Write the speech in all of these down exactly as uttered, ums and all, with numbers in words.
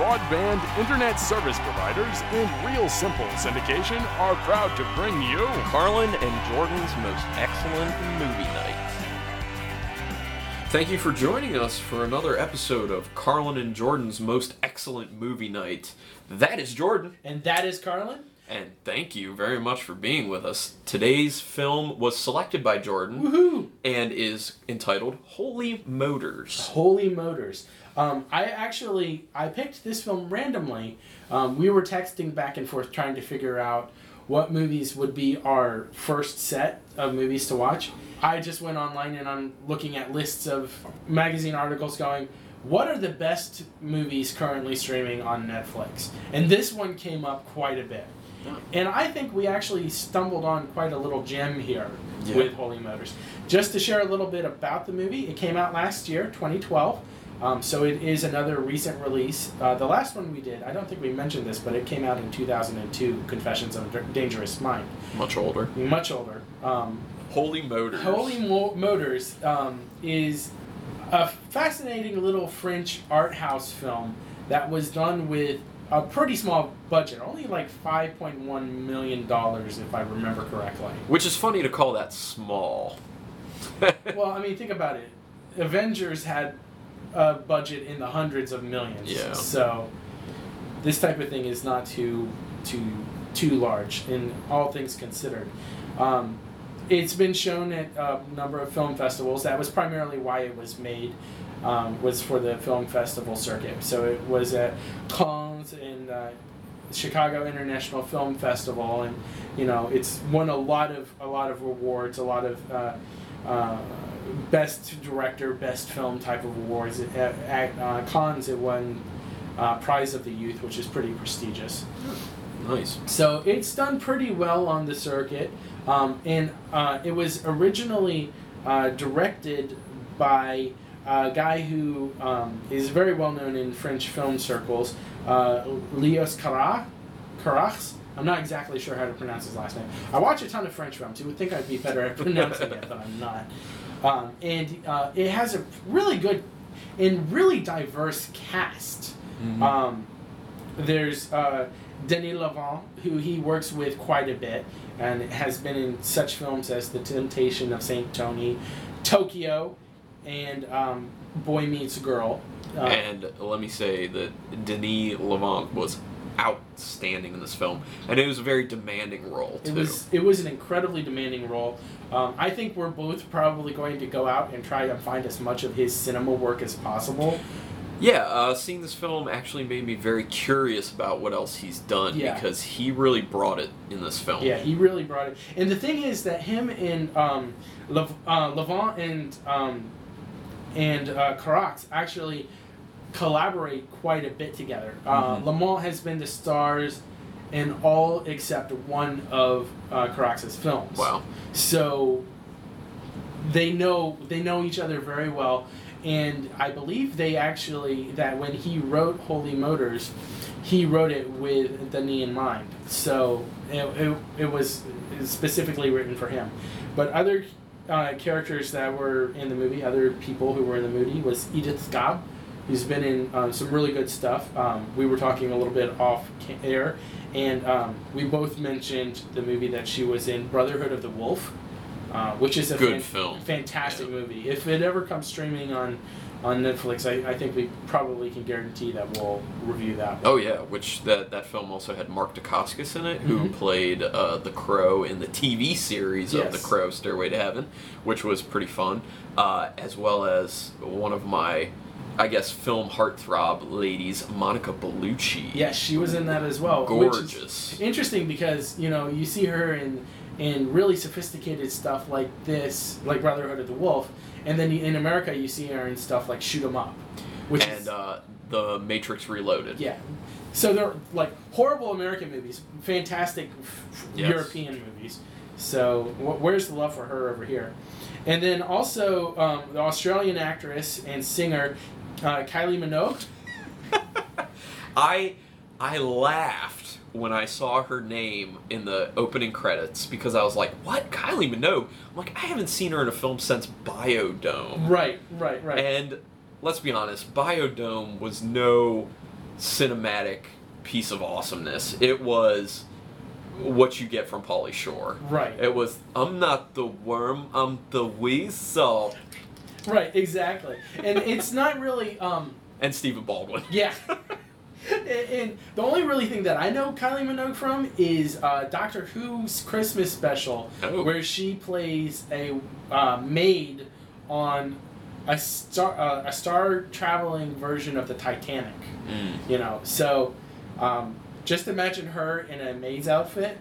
broadband, internet service providers, and Real Simple Syndication are proud to bring you Carlin and Jordan's Most Excellent Movie Night. Thank you for joining us for another episode of Carlin and Jordan's Most Excellent Movie Night. That is Jordan. And that is Carlin. And thank you very much for being with us. Today's film was selected by Jordan. Woohoo! And is entitled Holy Motors. Holy Motors. Um, I actually, I picked this film randomly. Um, we were texting back and forth trying to figure out what movies would be our first set of movies to watch. I just went online and I'm looking at lists of magazine articles going, what are the best movies currently streaming on Netflix? And this one came up quite a bit. Yeah. And I think we actually stumbled on quite a little gem here yeah. with Holy Motors. Just to share a little bit about the movie, it came out last year, twenty twelve. Um, so it is another recent release. Uh, the last one we did, I don't think we mentioned this, but it came out in two thousand two, Confessions of a Dangerous Mind. Much older. Much older. Um, Holy Motors. Holy Mo- Motors um, is a fascinating little French art house film that was done with a pretty small budget, only like five point one million dollars if I remember correctly. Which is funny to call that small. Well, I mean, think about it. Avengers had a budget in the hundreds of millions. Yeah. So this type of thing is not too too too large in all things considered. Um, it's been shown at a number of film festivals. That was primarily why it was made. Um, was for the film festival circuit. So it was at Cannes and uh, Chicago International Film Festival, and you know it's won a lot of a lot of awards, a lot of uh, uh, best director, best film type of awards. At, at uh, Cannes, it won uh, Prize of the Youth, which is pretty prestigious. Nice. So it's done pretty well on the circuit, um, and uh, it was originally uh, directed by a guy who um, is very well known in French film circles, uh, Léos Carax. Carax. I'm not exactly sure how to pronounce his last name. I watch a ton of French films. You would think I'd be better at pronouncing it, but I'm not. Um, and uh, it has a really good and really diverse cast. Mm-hmm. Um, there's uh, Denis Lavant, who he works with quite a bit, and has been in such films as The Temptation of Saint Tony, Tokyo, and um, Boy Meets Girl. Uh, and let me say that Denis Lavant was outstanding in this film, and it was a very demanding role too. It was it was an incredibly demanding role. Um, I think we're both probably going to go out and try to find as much of his cinema work as possible. Yeah, uh, seeing this film actually made me very curious about what else he's done, yeah. because he really brought it in this film. Yeah, he really brought it. And the thing is that him and um, Lev- uh, Lavant and um, and uh, Carax actually collaborate quite a bit together. Uh, mm-hmm. Lamont has been the stars in all except one of uh, Carax's films. Wow! So they know they know each other very well, and I believe they actually that when he wrote Holy Motors, he wrote it with Denis in mind. So it it, it was specifically written for him. But other Uh, characters that were in the movie, other people who were in the movie, was Edith Schaub, who's been in um, some really good stuff. Um, we were talking a little bit off air, and um, we both mentioned the movie that she was in, Brotherhood of the Wolf, uh, which is a good fan- film, fantastic yeah. movie. If it ever comes streaming on on Netflix, I, I think we probably can guarantee that we'll review that one. Oh yeah, which that, that film also had Mark Dacascos in it, who mm-hmm. played uh, the Crow in the T V series yes. of The Crow, Stairway to Heaven, which was pretty fun, uh, as well as one of my, I guess, film heartthrob ladies, Monica Bellucci. Yes, she was in that as well. Gorgeous. Which is interesting because, you know, you see her in in really sophisticated stuff like this, like Brotherhood of the Wolf, and then in America you see her in stuff like Shoot 'Em Up, which and is, uh, The Matrix Reloaded. Yeah, so they're like horrible American movies, fantastic f- yes. European movies. So wh- where's the love for her over here? And then also um, the Australian actress and singer uh, Kylie Minogue. I I laughed when I saw her name in the opening credits because I was like, what? Kylie Minogue? I'm like, I haven't seen her in a film since Biodome. Right, right, right. And let's be honest, Biodome was no cinematic piece of awesomeness. It was what you get from Pauly Shore. Right. It was, I'm not the worm, I'm the weasel. Right, exactly. And it's not really... Um, and Stephen Baldwin. Yeah. and, and the only really thing that I know Kylie Minogue from is uh, Doctor Who's Christmas special, oh. where she plays a uh, maid on a star uh, a star traveling version of the Titanic. Mm. You know, so um, just imagine her in a maid's outfit.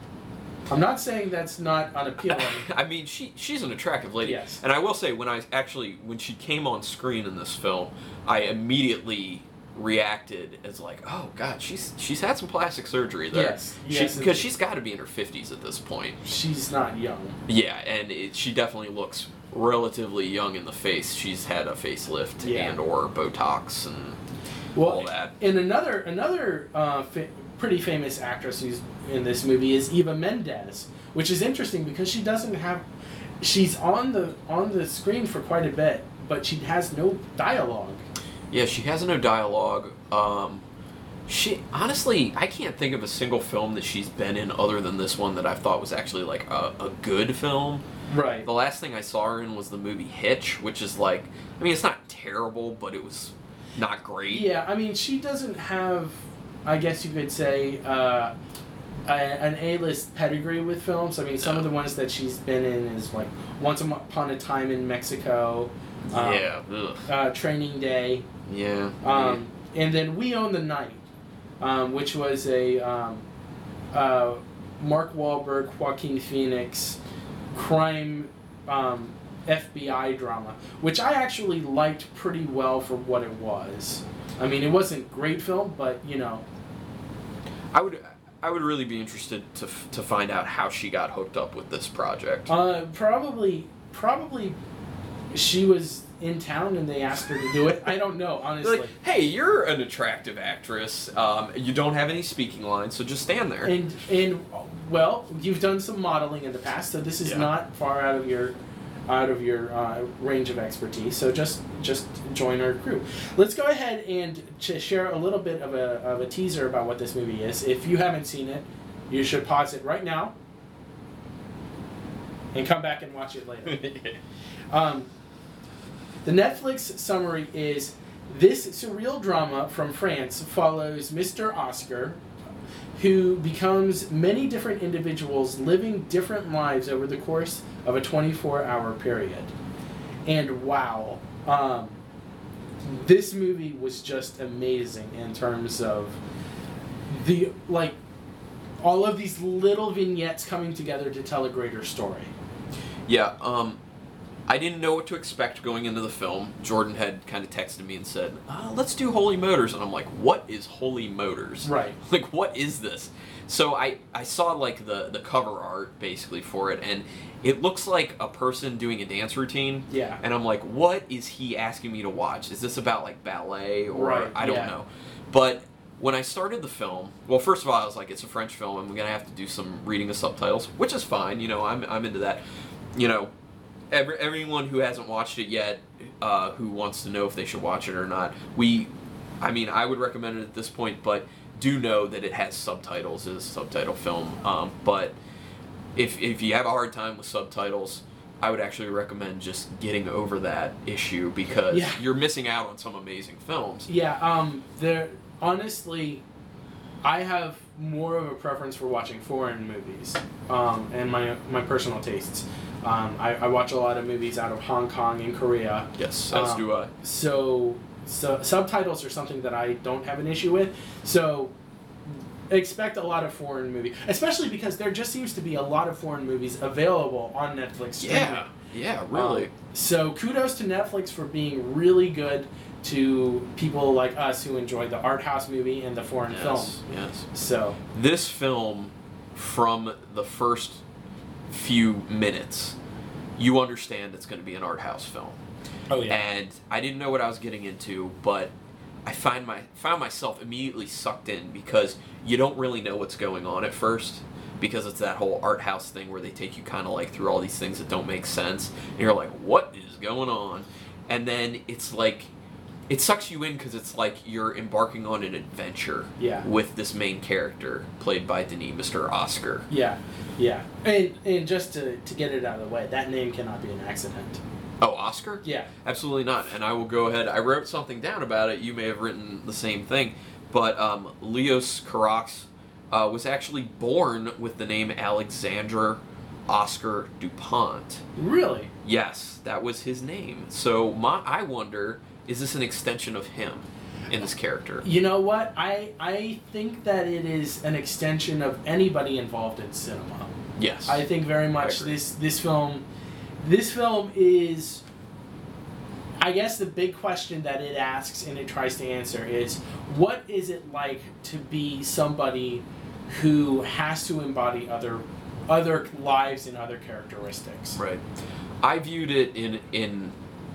I'm not saying that's not unappealing. I mean, she she's an attractive lady. Yes. And I will say, when I actually when she came on screen in this film, I immediately reacted as like, oh god, she's she's had some plastic surgery there. Yes. Yes. Because she's got to be in her fifties at this point. She's not young. Yeah, and it, she definitely looks relatively young in the face. She's had a facelift Yeah. and or Botox and well, all that. And another another uh, fa- pretty famous actress who's in this movie is Eva Mendes, which is interesting because she doesn't have, she's on the on the screen for quite a bit, but she has no dialogue. Yeah, she has no dialogue. Um, she honestly, I can't think of a single film that she's been in other than this one that I thought was actually like a, a good film. Right. The last thing I saw her in was the movie Hitch, which is like, I mean, it's not terrible, but it was not great. Yeah, I mean, she doesn't have, I guess you could say, uh, a, an A-list pedigree with films. I mean, some No. of the ones that she's been in is like Once Upon a Time in Mexico. Um, Yeah. Ugh. Uh, Training Day. Yeah. Um, and then We Own the Night, um, which was a um, uh, Mark Wahlberg, Joaquin Phoenix crime um, F B I drama, which I actually liked pretty well for what it was. I mean, it wasn't a great film, but you know. I would, I would really be interested to f- to find out how she got hooked up with this project. Uh, probably, probably, she was in town and they asked her to do it. I don't know, honestly. Like, hey, you're an attractive actress. Um, you don't have any speaking lines, so just stand there. And and well, you've done some modeling in the past, so this is Yeah. not far out of your out of your uh, range of expertise. So just just join our crew. Let's go ahead and ch- share a little bit of a of a teaser about what this movie is. If you haven't seen it, you should pause it right now and come back and watch it later. um, the Netflix summary is: this surreal drama from France follows Mister Oscar, who becomes many different individuals living different lives over the course of a twenty-four hour period. And wow, um, this movie was just amazing in terms of the, like, all of these little vignettes coming together to tell a greater story. Yeah, um, I didn't know what to expect going into the film. Jordan had kind of texted me and said, uh, let's do Holy Motors. And I'm like, what is Holy Motors? Right. Like, what is this? So I, I saw, like, the, the cover art, basically, for it, and it looks like a person doing a dance routine. Yeah. And I'm like, what is he asking me to watch? Is this about, like, ballet? Or Right, I don't yeah. know. But when I started the film, well, first of all, I was like, it's a French film, and I'm going to have to do some reading of subtitles, which is fine. You know, I'm, I'm into that. You know, Every, everyone who hasn't watched it yet, uh, who wants to know if they should watch it or not, we, I mean, I would recommend it at this point, but do know that it has subtitles. It is a subtitle film. Um, but if if you have a hard time with subtitles, I would actually recommend just getting over that issue because Yeah. you're missing out on some amazing films. Yeah, um, there, honestly, I have more of a preference for watching foreign movies, um, and my my personal tastes. Um, I, I watch a lot of movies out of Hong Kong and Korea. Yes, as Um, do I. So, so subtitles are something that I don't have an issue with. So expect a lot of foreign movies, especially because there just seems to be a lot of foreign movies available on Netflix streaming. Yeah, yeah, really. Um, so kudos to Netflix for being really good to people like us who enjoy the art house movie and the foreign yes, film. yes. So This film, from the first few minutes, you understand it's going to be an art house film. oh yeah, And I didn't know what I was getting into, but I find my found myself immediately sucked in because you don't really know what's going on at first, because it's that whole art house thing where they take you kind of like through all these things that don't make sense, and you're like, what is going on? And then it's like it sucks you in because it's like you're embarking on an adventure Yeah. with this main character played by Denis, Mister Oscar. Yeah, yeah. And and just to, to get it out of the way, that name cannot be an accident. Oh, Oscar? Yeah. Absolutely not. And I will go ahead. I wrote something down about it. You may have written the same thing. But um, Leos Carax uh, was actually born with the name Alexandre Oscar Dupont. Really? Yes, that was his name. So my, I wonder, is this an extension of him in this character? You know what? I I think that it is an extension of anybody involved in cinema. Yes. I think very much agree. this this film this film is, I guess the big question that it asks and it tries to answer is, what is it like to be somebody who has to embody other other lives and other characteristics? Right. I viewed it in in.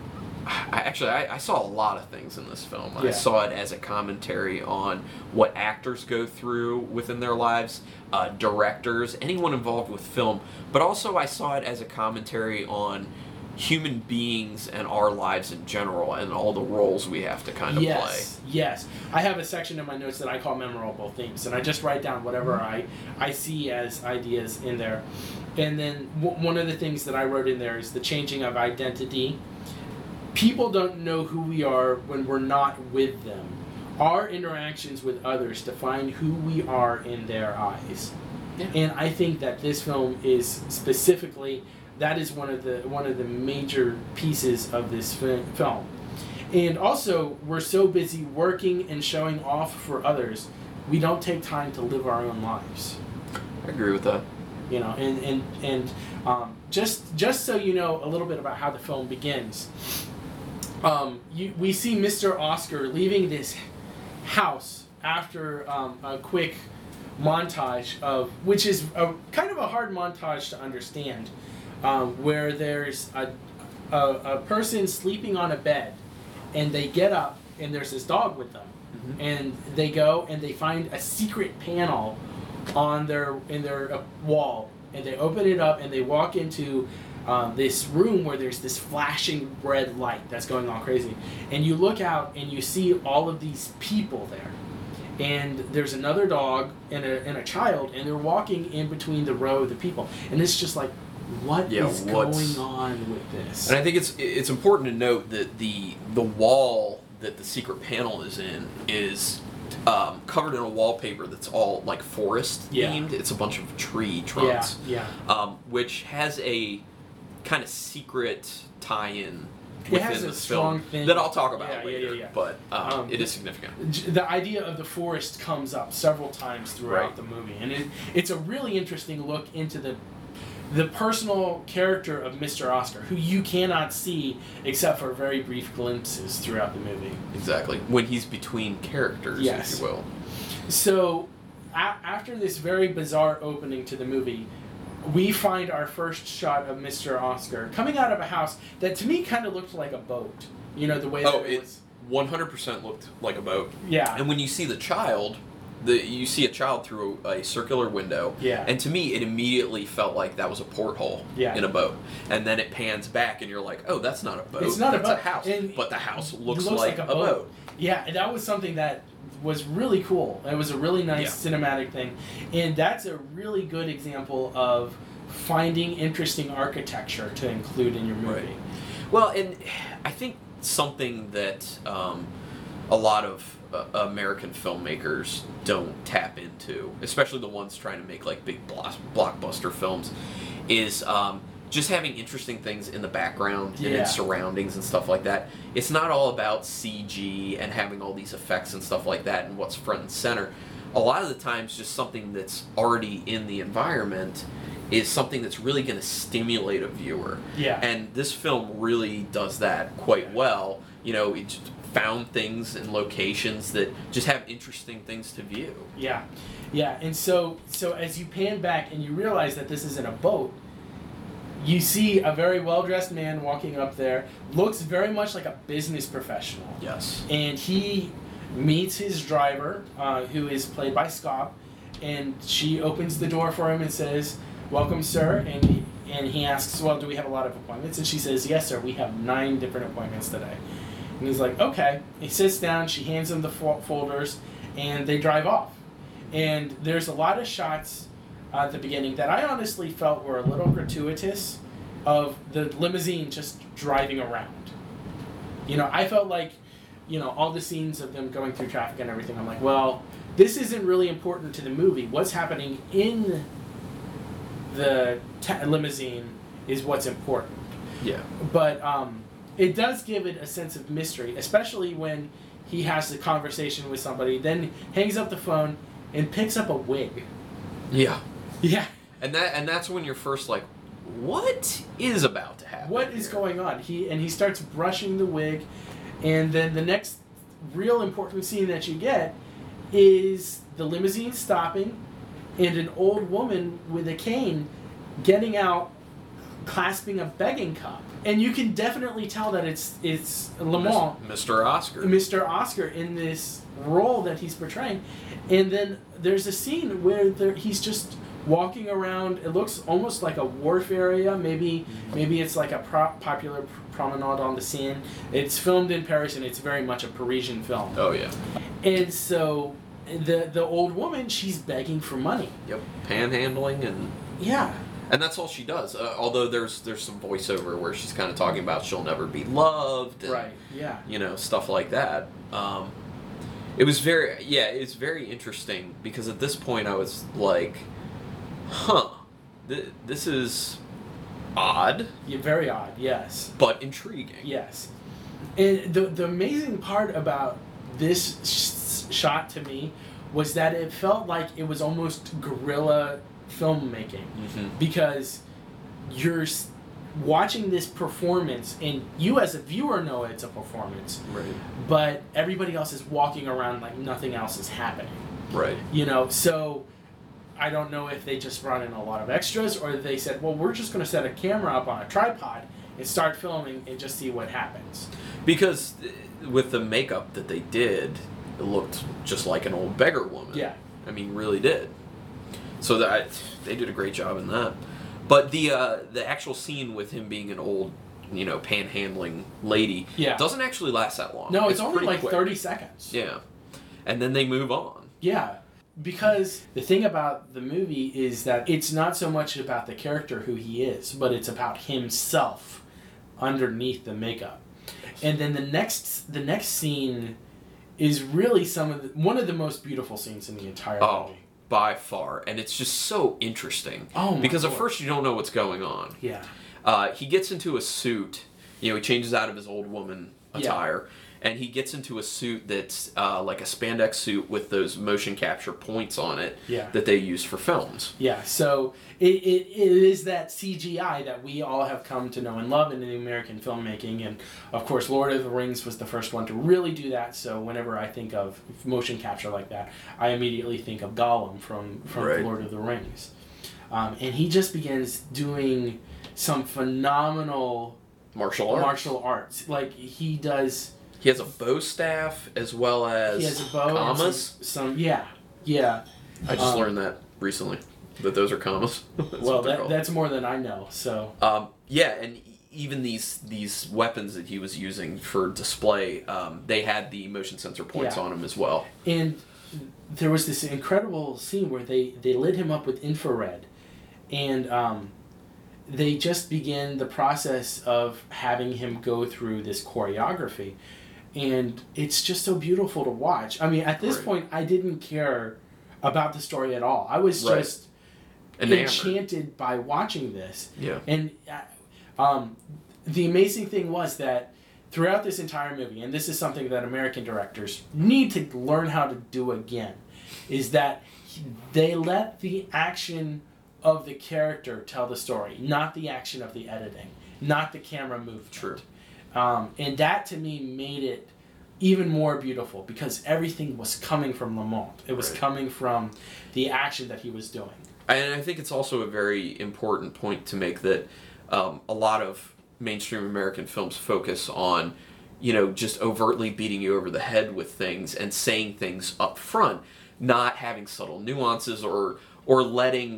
I, actually, I, I saw a lot of things in this film. I Yeah. saw it as a commentary on what actors go through within their lives, uh, directors, anyone involved with film. But also, I saw it as a commentary on human beings and our lives in general, and all the roles we have to kind of yes, play. Yes, I have a section in my notes that I call memorable themes, and I just write down whatever I, I see as ideas in there. And then w- one of the things that I wrote in there is the changing of identity. People don't know who we are when we're not with them. Our interactions with others define who we are in their eyes. Yeah. And I think that this film is specifically, that is one of the one of the major pieces of this fi- film. And also, we're so busy working and showing off for others, we don't take time to live our own lives. I agree with that. You know, and and and um, just just so you know a little bit about how the film begins. Um, you, we see Mister Oscar leaving this house after um, a quick montage of, which is a, kind of a hard montage to understand, um, where there's a, a a person sleeping on a bed, and they get up and there's this dog with them, mm-hmm. and they go and they find a secret panel on their in their uh, wall, and they open it up and they walk into um, this room where there's this flashing red light that's going on crazy, and you look out and you see all of these people there, and there's another dog and a, and a child, and they're walking in between the row of the people, and it's just like, what Yeah, is what's- going on with this? And I think it's it's important to note that the the wall that the secret panel is in is um, covered in a wallpaper that's all like forest Yeah. themed. It's a bunch of tree yeah, trunks, yeah. um, which has a kind of secret tie-in It within has a the strong film thing. that I'll talk about Yeah, yeah, later. yeah, yeah. But um, Um, it is significant. J- The idea of the forest comes up several times throughout Right. the movie, and it, it's a really interesting look into the the personal character of Mister Oscar, who you cannot see except for very brief glimpses throughout the movie. Exactly. When he's between characters, Yes. if you will. So, a- after this very bizarre opening to the movie, we find our first shot of Mister Oscar coming out of a house that to me kind of looked like a boat. You know, the way Oh, that it it was. one hundred percent looked like a boat. Yeah. And when you see the child, the you see a child through a, a circular window. Yeah. And to me, it immediately felt like that was a porthole Yeah. in a boat. And then it pans back, and you're like, oh, that's not a boat. It's not a that's boat. a house. And but the house it looks, like, a, boat. Yeah, and that was something that was really cool. It was a really nice cinematic thing. And that's a really good example of finding interesting architecture to include in your movie. Right. Well, and I think something that um, a lot of uh, American filmmakers don't tap into, especially the ones trying to make like big block- blockbuster films, is um, just having interesting things in the background and Yeah. in surroundings and stuff like that. It's not all about C G and having all these effects and stuff like that and what's front and center. A lot of the times, just something that's already in the environment is something that's really going to stimulate a viewer. Yeah. And this film really does that quite well. You know, it just found things and locations that just have interesting things to view. Yeah, yeah, and so so as you pan back and you realize that this isn't a boat, you see a very well-dressed man walking up there, looks very much like a business professional, Yes. and he meets his driver, uh, who is played by Scott, and she opens the door for him and says, "Welcome, sir," and he, and he asks, "Well, do we have a lot of appointments?" And she says, "Yes, sir, we have nine different appointments today." And he's like, okay. He sits down, she hands him the fo- folders, and they drive off. And there's a lot of shots uh, at the beginning that I honestly felt were a little gratuitous of the limousine just driving around. You know, I felt like, you know, all the scenes of them going through traffic and everything, I'm like, well, this isn't really important to the movie. What's happening in the ta- limousine is what's important. Yeah. But um, it does give it a sense of mystery, especially when he has the conversation with somebody, then hangs up the phone and picks up a wig. Yeah. Yeah. And that and that's when you're first like, what is about to happen? What is here? going on? He and he starts brushing the wig, and then the next real important scene that you get is the limousine stopping and an old woman with a cane getting out, clasping a begging cup. And you can definitely tell that it's it's Lamont, Mister Oscar. Mister Oscar in this role that he's portraying. And then there's a scene where there, he's just walking around. It looks almost like a wharf area. Maybe maybe it's like a pro- popular promenade on the Seine. It's filmed in Paris, and it's very much a Parisian film. Oh yeah. And so the the old woman, she's begging for money. Yep. Panhandling and Yeah. and that's all she does. Uh, although there's there's some voiceover where she's kind of talking about she'll never be loved. And, Right. Yeah. You know, stuff like that. Um, it was very yeah. It's very interesting because at this point I was like, huh, th- this is odd, Yeah, very odd. Yes. but intriguing. Yes. And the the amazing part about this sh- shot to me was that it felt like it was almost guerrilla filmmaking, Mm-hmm. because you're s- watching this performance and you as a viewer know it's a performance, Right. but everybody else is walking around like nothing else is happening. Right. You know, so I don't know if they just brought in a lot of extras or they said, well, we're just going to set a camera up on a tripod and start filming and just see what happens. Because uh, with the makeup that they did, it looked just like an old beggar woman. Yeah. I mean, really did. So that they did a great job in that. But the uh, the actual scene with him being an old, you know, panhandling lady, Yeah. doesn't actually last that long. No, it's, only pretty like quick. thirty seconds. Yeah, and then they move on. Yeah. Because the thing about the movie is that it's not so much about the character who he is, but it's about himself underneath the makeup. And then the next the next scene is really some of the, one of the most beautiful scenes in the entire Oh, movie. by far, and it's just so interesting. Oh my because at Lord. first you don't know what's going on. Yeah. Uh, he gets into a suit. You know, he changes out of his old woman attire, and he gets into a suit that's uh, like a spandex suit with those motion capture points on it Yeah. that they use for films. Yeah, so it, it, it is that C G I that we all have come to know and love in the American filmmaking. And, of course, Lord of the Rings was the first one to really do that. So whenever I think of motion capture like that, I immediately think of Gollum from, from Right. Lord of the Rings. Um, and he just begins doing some phenomenal Martial arts. martial arts. Like, he does... He has a bow staff as well as He has a bow and commas. some, some... Yeah, yeah. I just um, learned that recently, that those are commas. That's Well, what they're that, called. that's more than I know, so... Um, yeah, and e- even these these weapons that he was using for display, um, they had the motion sensor points Yeah. on them as well. And there was this incredible scene where they, they lit him up with infrared. And um, they just began the process of having him go through this choreography. And it's just so beautiful to watch. I mean, at this Right. point, I didn't care about the story at all. I was Right. just Enamored. enchanted by watching this. Yeah. And uh, um, the amazing thing was that throughout this entire movie, and this is something that American directors need to learn how to do again, is that they let the action of the character tell the story, not the action of the editing, not the camera movement. True. Um, and that to me made it even more beautiful because everything was coming from Lamont. It was Right. coming from the action that he was doing. And I think it's also a very important point to make that um, a lot of mainstream American films focus on, you know, just overtly beating you over the head with things and saying things up front, not having subtle nuances or or letting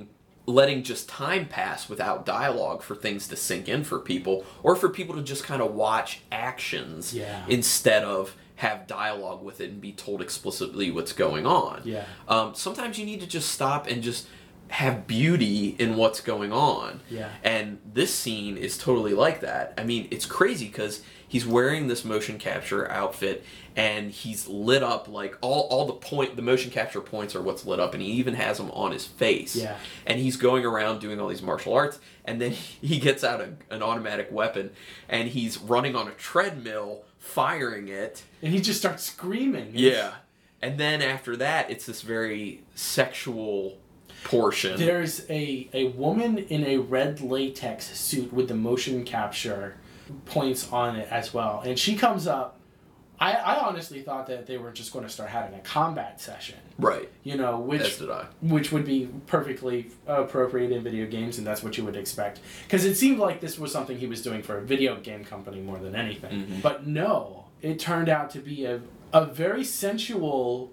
letting just time pass without dialogue for things to sink in for people, or for people to just kind of watch actions Yeah. instead of have dialogue with it and be told explicitly what's going on. Yeah. Um, sometimes you need to just stop and just have beauty in what's going on. Yeah. And this scene is totally like that. I mean, it's crazy because he's wearing this motion capture outfit and he's lit up like all, all the point the motion capture points are what's lit up, and he even has them on his face. Yeah. And he's going around doing all these martial arts, and then he gets out a, an automatic weapon and he's running on a treadmill firing it. And he just starts screaming. Yeah. And then after that, it's this very sexual portion. There's a, a woman in a red latex suit with the motion capture points on it as well. And she comes up. I, I honestly thought that they were just going to start having a combat session. Right. You know, which As did I. which would be perfectly appropriate in video games, and that's what you would expect. Because it seemed like this was something he was doing for a video game company more than anything. Mm-hmm. But no, it turned out to be a, a very sensual,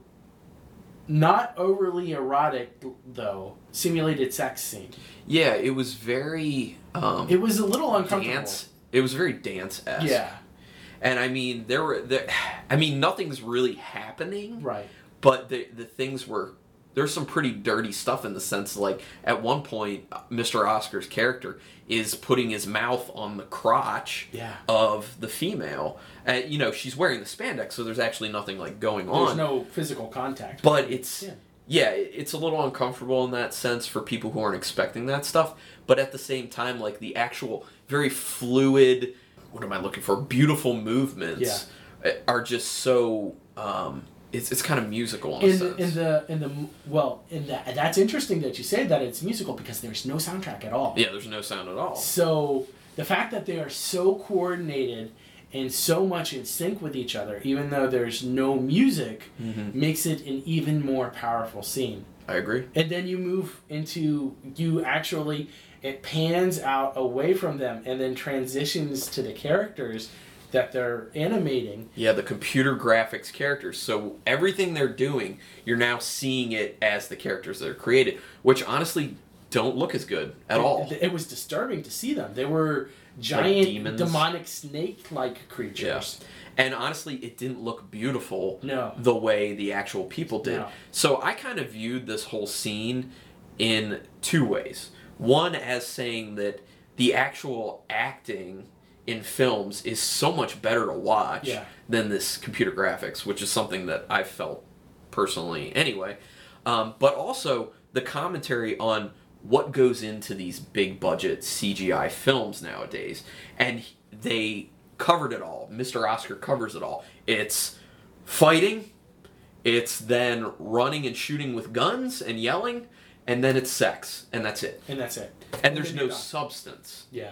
not overly erotic, though, simulated sex scene. Yeah, it was very... Um, It was a little uncomfortable. dance. It was very dance-esque. Yeah. And I mean, there were... There, I mean, nothing's really happening. Right. But the the things were... There's some pretty dirty stuff in the sense, like, at one point, Mister Oscar's character is putting his mouth on the crotch Yeah. of the female. And, you know, she's wearing the spandex, so there's actually nothing, like, going on. There's no physical contact. But it's... Yeah. Yeah, it's a little uncomfortable in that sense for people who aren't expecting that stuff. But at the same time, like, the actual very fluid... What am I looking for? Beautiful movements are just so... Um, it's it's kind of musical in, In a the, sense. in the in the well in that that's interesting that you say that it's musical, because there's no soundtrack at all. Yeah, there's no sound at all. So the fact that they are so coordinated and so much in sync with each other, even though there's no music, Mm-hmm. makes it an even more powerful scene. I agree. And then you move into you actually it pans out away from them and then transitions to the characters that they're animating. Yeah, the computer graphics characters. So everything they're doing, you're now seeing it as the characters that are created, which honestly don't look as good at all. It, it was disturbing to see them. They were giant, demons. demonic snake-like creatures. Yeah. And honestly, it didn't look beautiful No. the way the actual people did. No. So I kind of viewed this whole scene in two ways. One as saying that the actual acting in films is so much better to watch Yeah. than this computer graphics, which is something that I felt personally anyway. Um, but also the commentary on what goes into these big budget C G I films nowadays. And they covered it all. Mister Oscar covers it all. It's fighting, it's then running and shooting with guns and yelling, and then it's sex, and that's it. And that's it. And there's then no you're done. substance. Yeah.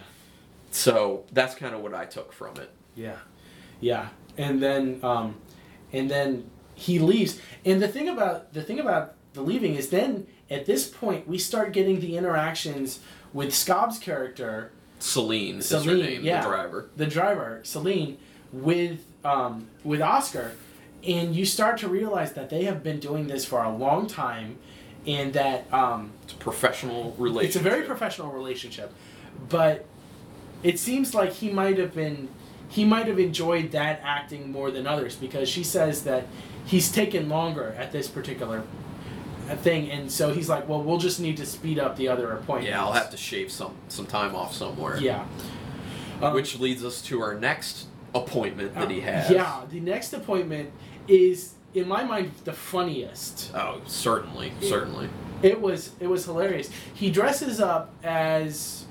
So that's kind of what I took from it. Yeah, yeah, and then um, and then he leaves. And the thing about the thing about the leaving is then at this point we start getting the interactions with Scobb's character, Celine is her Celine, name, yeah, the driver. the driver Celine, with um, with Oscar, and you start to realize that they have been doing this for a long time, and that um, It's a professional relationship. it's a very professional relationship, but it seems like he might have been he might have enjoyed that acting more than others, because she says that he's taken longer at this particular thing, and so he's like, well, we'll just need to speed up the other appointments. Yeah, I'll have to shave some some time off somewhere. Yeah. Um, Which leads us to our next appointment that he has. Yeah, the next appointment is, in my mind, the funniest. Oh, certainly, certainly. It was it was hilarious. He dresses up as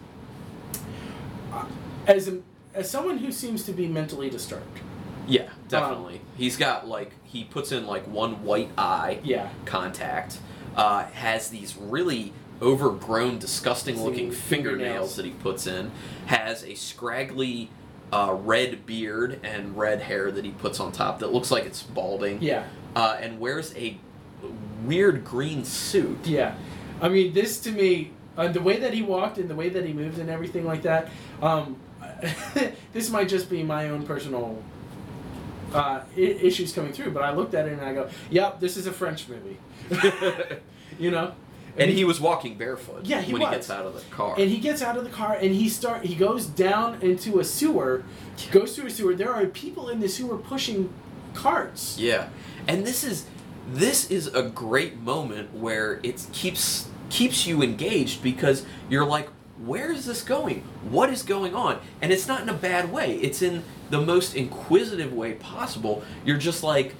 uh, as a, as someone who seems to be mentally disturbed. Yeah, definitely. Um, He's got like he puts in like one white eye Yeah. contact. Uh, has these really overgrown, disgusting-looking Fingernails. fingernails that he puts in. Has a scraggly uh, red beard and red hair that he puts on top that looks like it's balding. Yeah. Uh, and wears a weird green suit. Yeah. I mean, this to me, uh, the way that he walked and the way that he moved and everything like that, um, this might just be my own personal uh, I- issues coming through, but I looked at it and I go, yep, this is a French movie. You know? And he was walking barefoot Yeah, he when was. he gets out of the car. And he gets out of the car and he start he goes down into a sewer, goes through a sewer. There are people in the sewer pushing carts. Yeah. And this is this is a great moment where it keeps keeps you engaged because you're like, where is this going? What is going on? And it's not in a bad way. It's in the most inquisitive way possible. You're just like,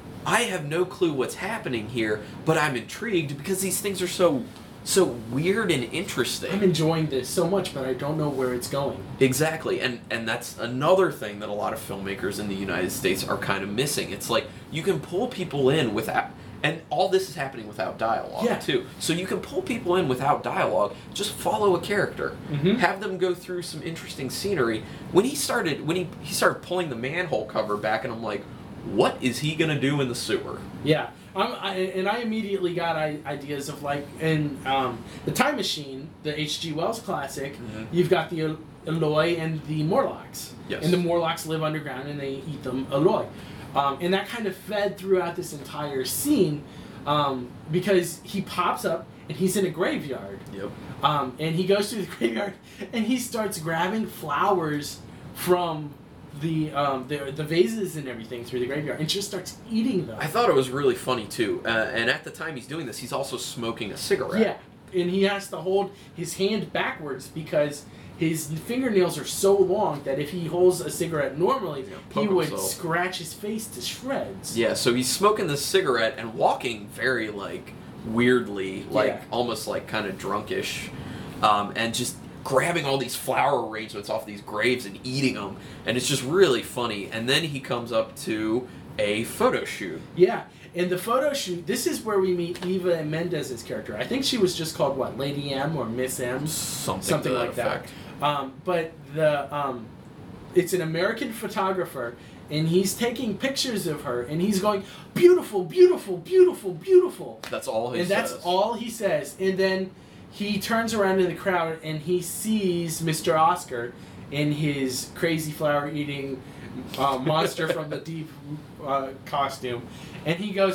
I have no clue what's happening here, but I'm intrigued because these things are so so weird and interesting. I'm enjoying this so much, but I don't know where it's going. Exactly, and and that's another thing that a lot of filmmakers in the United States are kind of missing. It's like you can pull people in without, and all this is happening without dialogue Yeah. too. So you can pull people in without dialogue. Just follow a character, Mhm. have them go through some interesting scenery. When he started, when he he started pulling the manhole cover back, and I'm like, what is he gonna do in the sewer? Yeah, I'm, I, and I immediately got I, ideas of like in um, the Time Machine, the H G Wells classic. Mhm. You've got the El- Eloi and the Morlocks. Yes. And the Morlocks live underground and they eat them Eloi, um, and that kind of fed throughout this entire scene um, because he pops up and he's in a graveyard. Yep. Um, and he goes through the graveyard and he starts grabbing flowers from the um, the the vases and everything through the graveyard and just starts eating them. I thought it was really funny too. Uh, and at the time he's doing this, he's also smoking a cigarette. Yeah, and he has to hold his hand backwards because his fingernails are so long that if he holds a cigarette normally, Yeah, he poke would himself. scratch his face to shreds. Yeah, so he's smoking this cigarette and walking very, like, weirdly, like, Yeah. almost, like, kind of drunkish, um, and just grabbing all these flower arrangements off these graves and eating them, and it's just really funny. And then he comes up to a photo shoot. Yeah, and the photo shoot, this is where we meet Eva Mendez's character. I think she was just called, what, Lady M or Miss M? Something, Something to that like effect. that. Um, but the um, it's an American photographer, and he's taking pictures of her, and he's going, beautiful, beautiful, beautiful, beautiful. That's all he and says. that's all he says. And then he turns around in the crowd, and he sees Mister Oscar in his crazy flower-eating uh, monster from the deep uh, costume, and he goes,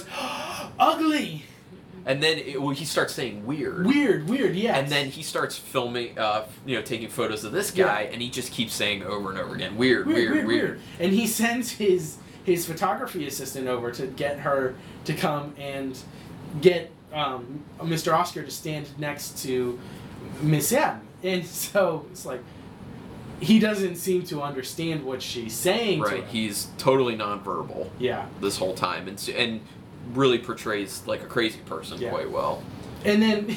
ugly! And then it, well, he starts saying weird. Weird, weird, yes. And then he starts filming, uh, you know, taking photos of this guy, Yeah. and he just keeps saying over and over again, weird, Weird, weird, weird, weird. weird. And he sends his his photography assistant over to get her to come and get um, Mister Oscar to stand next to Miss M. And so it's like he doesn't seem to understand what she's saying to Right, him. he's totally nonverbal Yeah. this whole time, and s- and really portrays like a crazy person Yeah. quite well. And then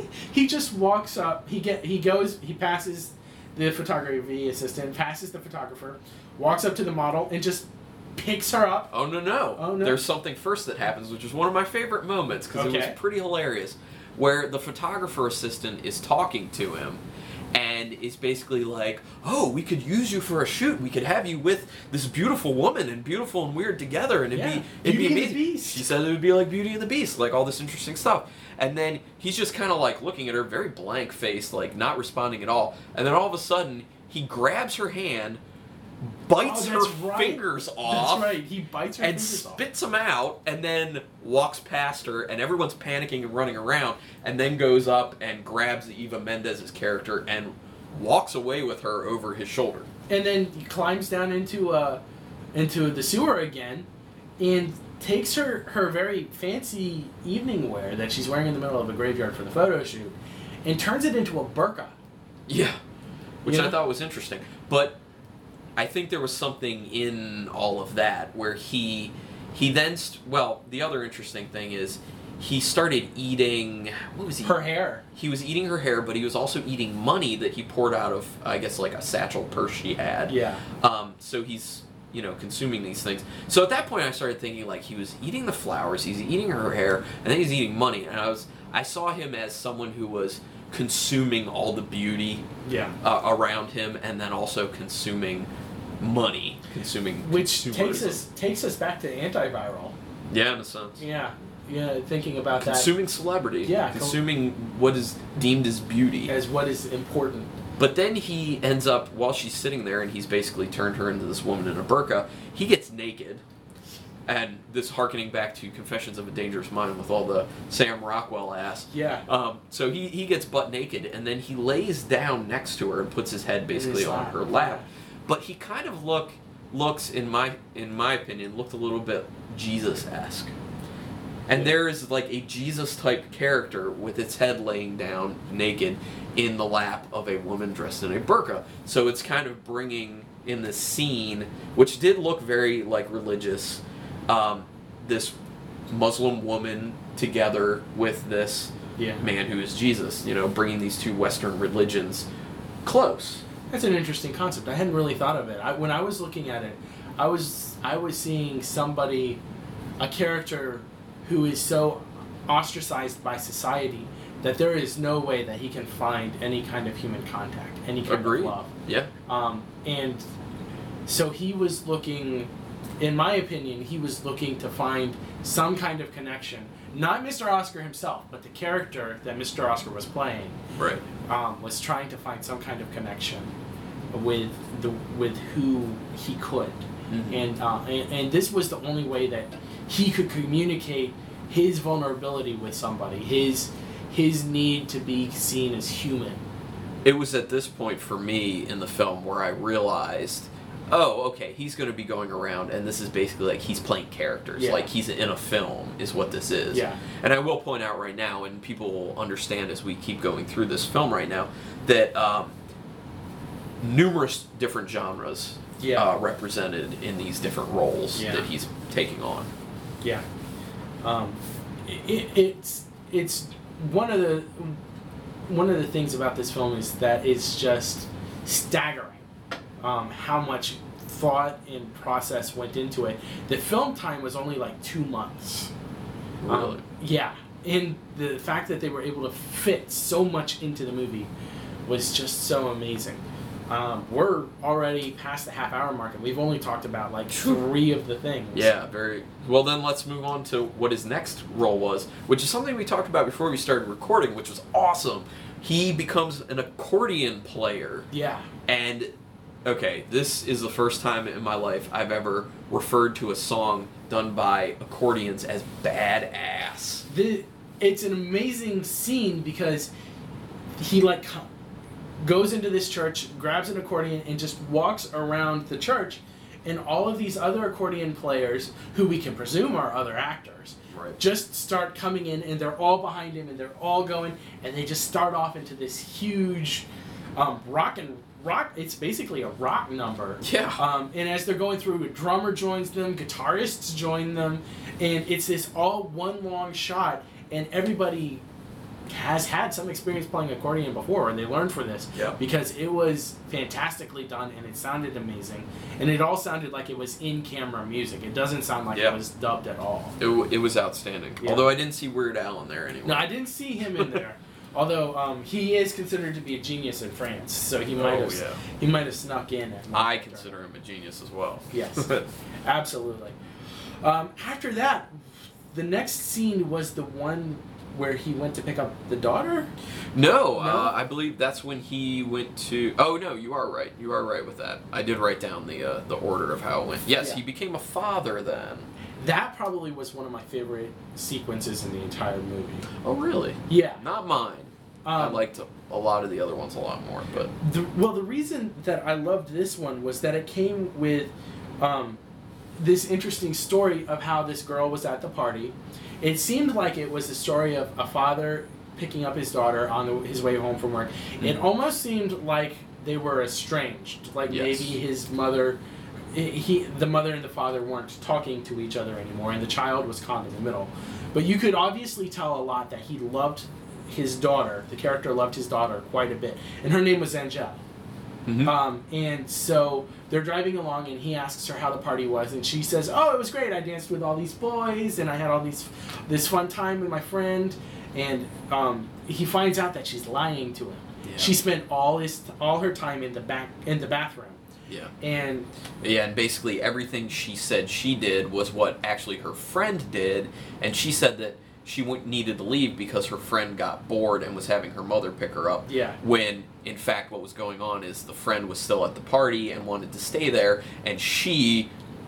he just walks up. He get he goes. He passes the photography assistant, passes the photographer, walks up to the model, and just picks her up. Oh no no! Oh, no. There's something first that happens, which is one of my favorite moments because it Okay. was pretty hilarious, where the photographer assistant is talking to him, and is basically like, "Oh, we could use you for a shoot. We could have you with this beautiful woman and beautiful and weird together, and it'd Yeah. be it'd Beauty and be the amazing." Beast. She said it would be like Beauty and the Beast, like all this interesting stuff. And then he's just kind of like looking at her, very blank faced, like not responding at all. And then all of a sudden, he grabs her hand, bites Oh, her that's right. fingers off, That's right. He bites her and fingers off. spits them out, and then walks past her, and everyone's panicking and running around, and then goes up and grabs Eva Mendez's character and walks away with her over his shoulder. And then he climbs down into uh into the sewer again, and takes her her very fancy evening wear that she's wearing in the middle of a graveyard for the photo shoot, and turns it into a burqa. Yeah, which You I know? thought was interesting, but I think there was something in all of that where he he then st- well the other interesting thing is he started eating what was he Her hair. he was eating her hair, but he was also eating money that he poured out of, I guess, like a satchel purse she had. Yeah. Um, so he's, you know, consuming these things. So at that point, I started thinking, like, he was eating the flowers, he's eating her hair, and then he's eating money. And I was, I saw him as someone who was consuming all the beauty Yeah. uh, around him, and then also consuming money, consuming Which takes consumerism. us takes us back to antiviral. Yeah, in a sense. Yeah. Yeah. Thinking about Consuming celebrity. Yeah, Consuming what is deemed as beauty. that as what is important. But then he ends up, while she's sitting there and he's basically turned her into this woman in a burqa, he gets naked and this harkening back to Confessions of a Dangerous Mind with all the Sam Rockwell ass. Yeah. Um, so he, he gets butt naked, and then he lays down next to her and puts his head basically his on lap, her lap. But he kind of look looks, in my in my opinion, looked a little bit Jesus-esque. And there is like a Jesus-type character with its head laying down naked in the lap of a woman dressed in a burqa. So it's kind of bringing in this scene, which did look very like religious, um, this Muslim woman together with this Yeah. man who is Jesus, you know, bringing these two Western religions close. That's an interesting concept. I hadn't really thought of it. I, when I was looking at it, I was I was seeing somebody, a character who is so ostracized by society that there is no way that he can find any kind of human contact, any kind Agreed. of love. Yeah. Um, and so he was looking, in my opinion, he was looking to find some kind of connection. Not Mister Oscar himself, but the character that Mister Oscar was playing Right. um, was trying to find some kind of connection with the with who he could. Mhm. And, uh, and and this was the only way that he could communicate his vulnerability with somebody, his his need to be seen as human. It was at this point for me in the film where I realized, oh, okay, he's going to be going around, and this is basically like he's playing characters. Yeah. Like he's in a film is what this is. Yeah. And I will point out right now, and people will understand as we keep going through this film right now, that um, numerous different genres Yeah. uh, represented in these different roles Yeah. that he's taking on. Yeah. Um, it, it's it's one of the one of the things about this film is that it's just staggering um, how much thought and process went into it. The film time was only like two months. Really? Um, yeah, and the fact that they were able to fit so much into the movie was just so amazing. Um, we're already past the half hour mark, and we've only talked about like three of the things. Yeah, very well. Then let's move on to what his next role was, which is something we talked about before we started recording, which was awesome. He becomes an accordion player. Yeah. And okay, this is the first time in my life I've ever referred to a song done by accordions as badass. The, it's an amazing scene because he like co- goes into this church, grabs an accordion, and just walks around the church, and all of these other accordion players, who we can presume are other actors, Right. just start coming in, and they're all behind him, and they're all going, and they just start off into this huge um, rock and rock. It's basically a rock number. Yeah. Um, and as they're going through, a drummer joins them, guitarists join them, and it's this all one long shot, and everybody has had some experience playing accordion before, and they learned for this Yeah. because it was fantastically done, and it sounded amazing, and it all sounded like it was in-camera music. It doesn't sound like Yeah. it was dubbed at all. It, w- it was outstanding. Yeah. Although I didn't see Weird Al in there anyway. No, I didn't see him in there. Although um, he is considered to be a genius in France, so he might Oh, have yeah. he might have snuck in. At I consider him a genius as well. Yes, absolutely. Um, after that, the next scene was the one where he went to pick up the daughter. No, No? Uh, I believe that's when he went to. Oh no, you are right. You are right with that. I did write down the uh, the order of how it went. Yes, Yeah. he became a father then. That probably was one of my favorite sequences in the entire movie. Oh really? Yeah. Not mine. I Um, liked a lot of the other ones a lot more, but The, well, the reason that I loved this one was that it came with um, this interesting story of how this girl was at the party. It seemed like it was the story of a father picking up his daughter on the, his way home from work. It almost seemed like they were estranged, like Yes. maybe his mother, he, the mother and the father weren't talking to each other anymore, and the child was caught in the middle. But you could obviously tell a lot that he loved his daughter. The character loved his daughter quite a bit, and her name was Angel. Mhm. Um, and so they're driving along, and he asks her how the party was, and she says, "Oh, it was great. I danced with all these boys, and I had all these this fun time with my friend." And um, he finds out that she's lying to him. Yeah. She spent all his all her time in the back in the bathroom, yeah. and Yeah, and basically everything she said she did was what actually her friend did, and she said that she went, needed to leave because her friend got bored and was having her mother pick her up. Yeah. When, in fact, what was going on is the friend was still at the party and wanted to stay there, and she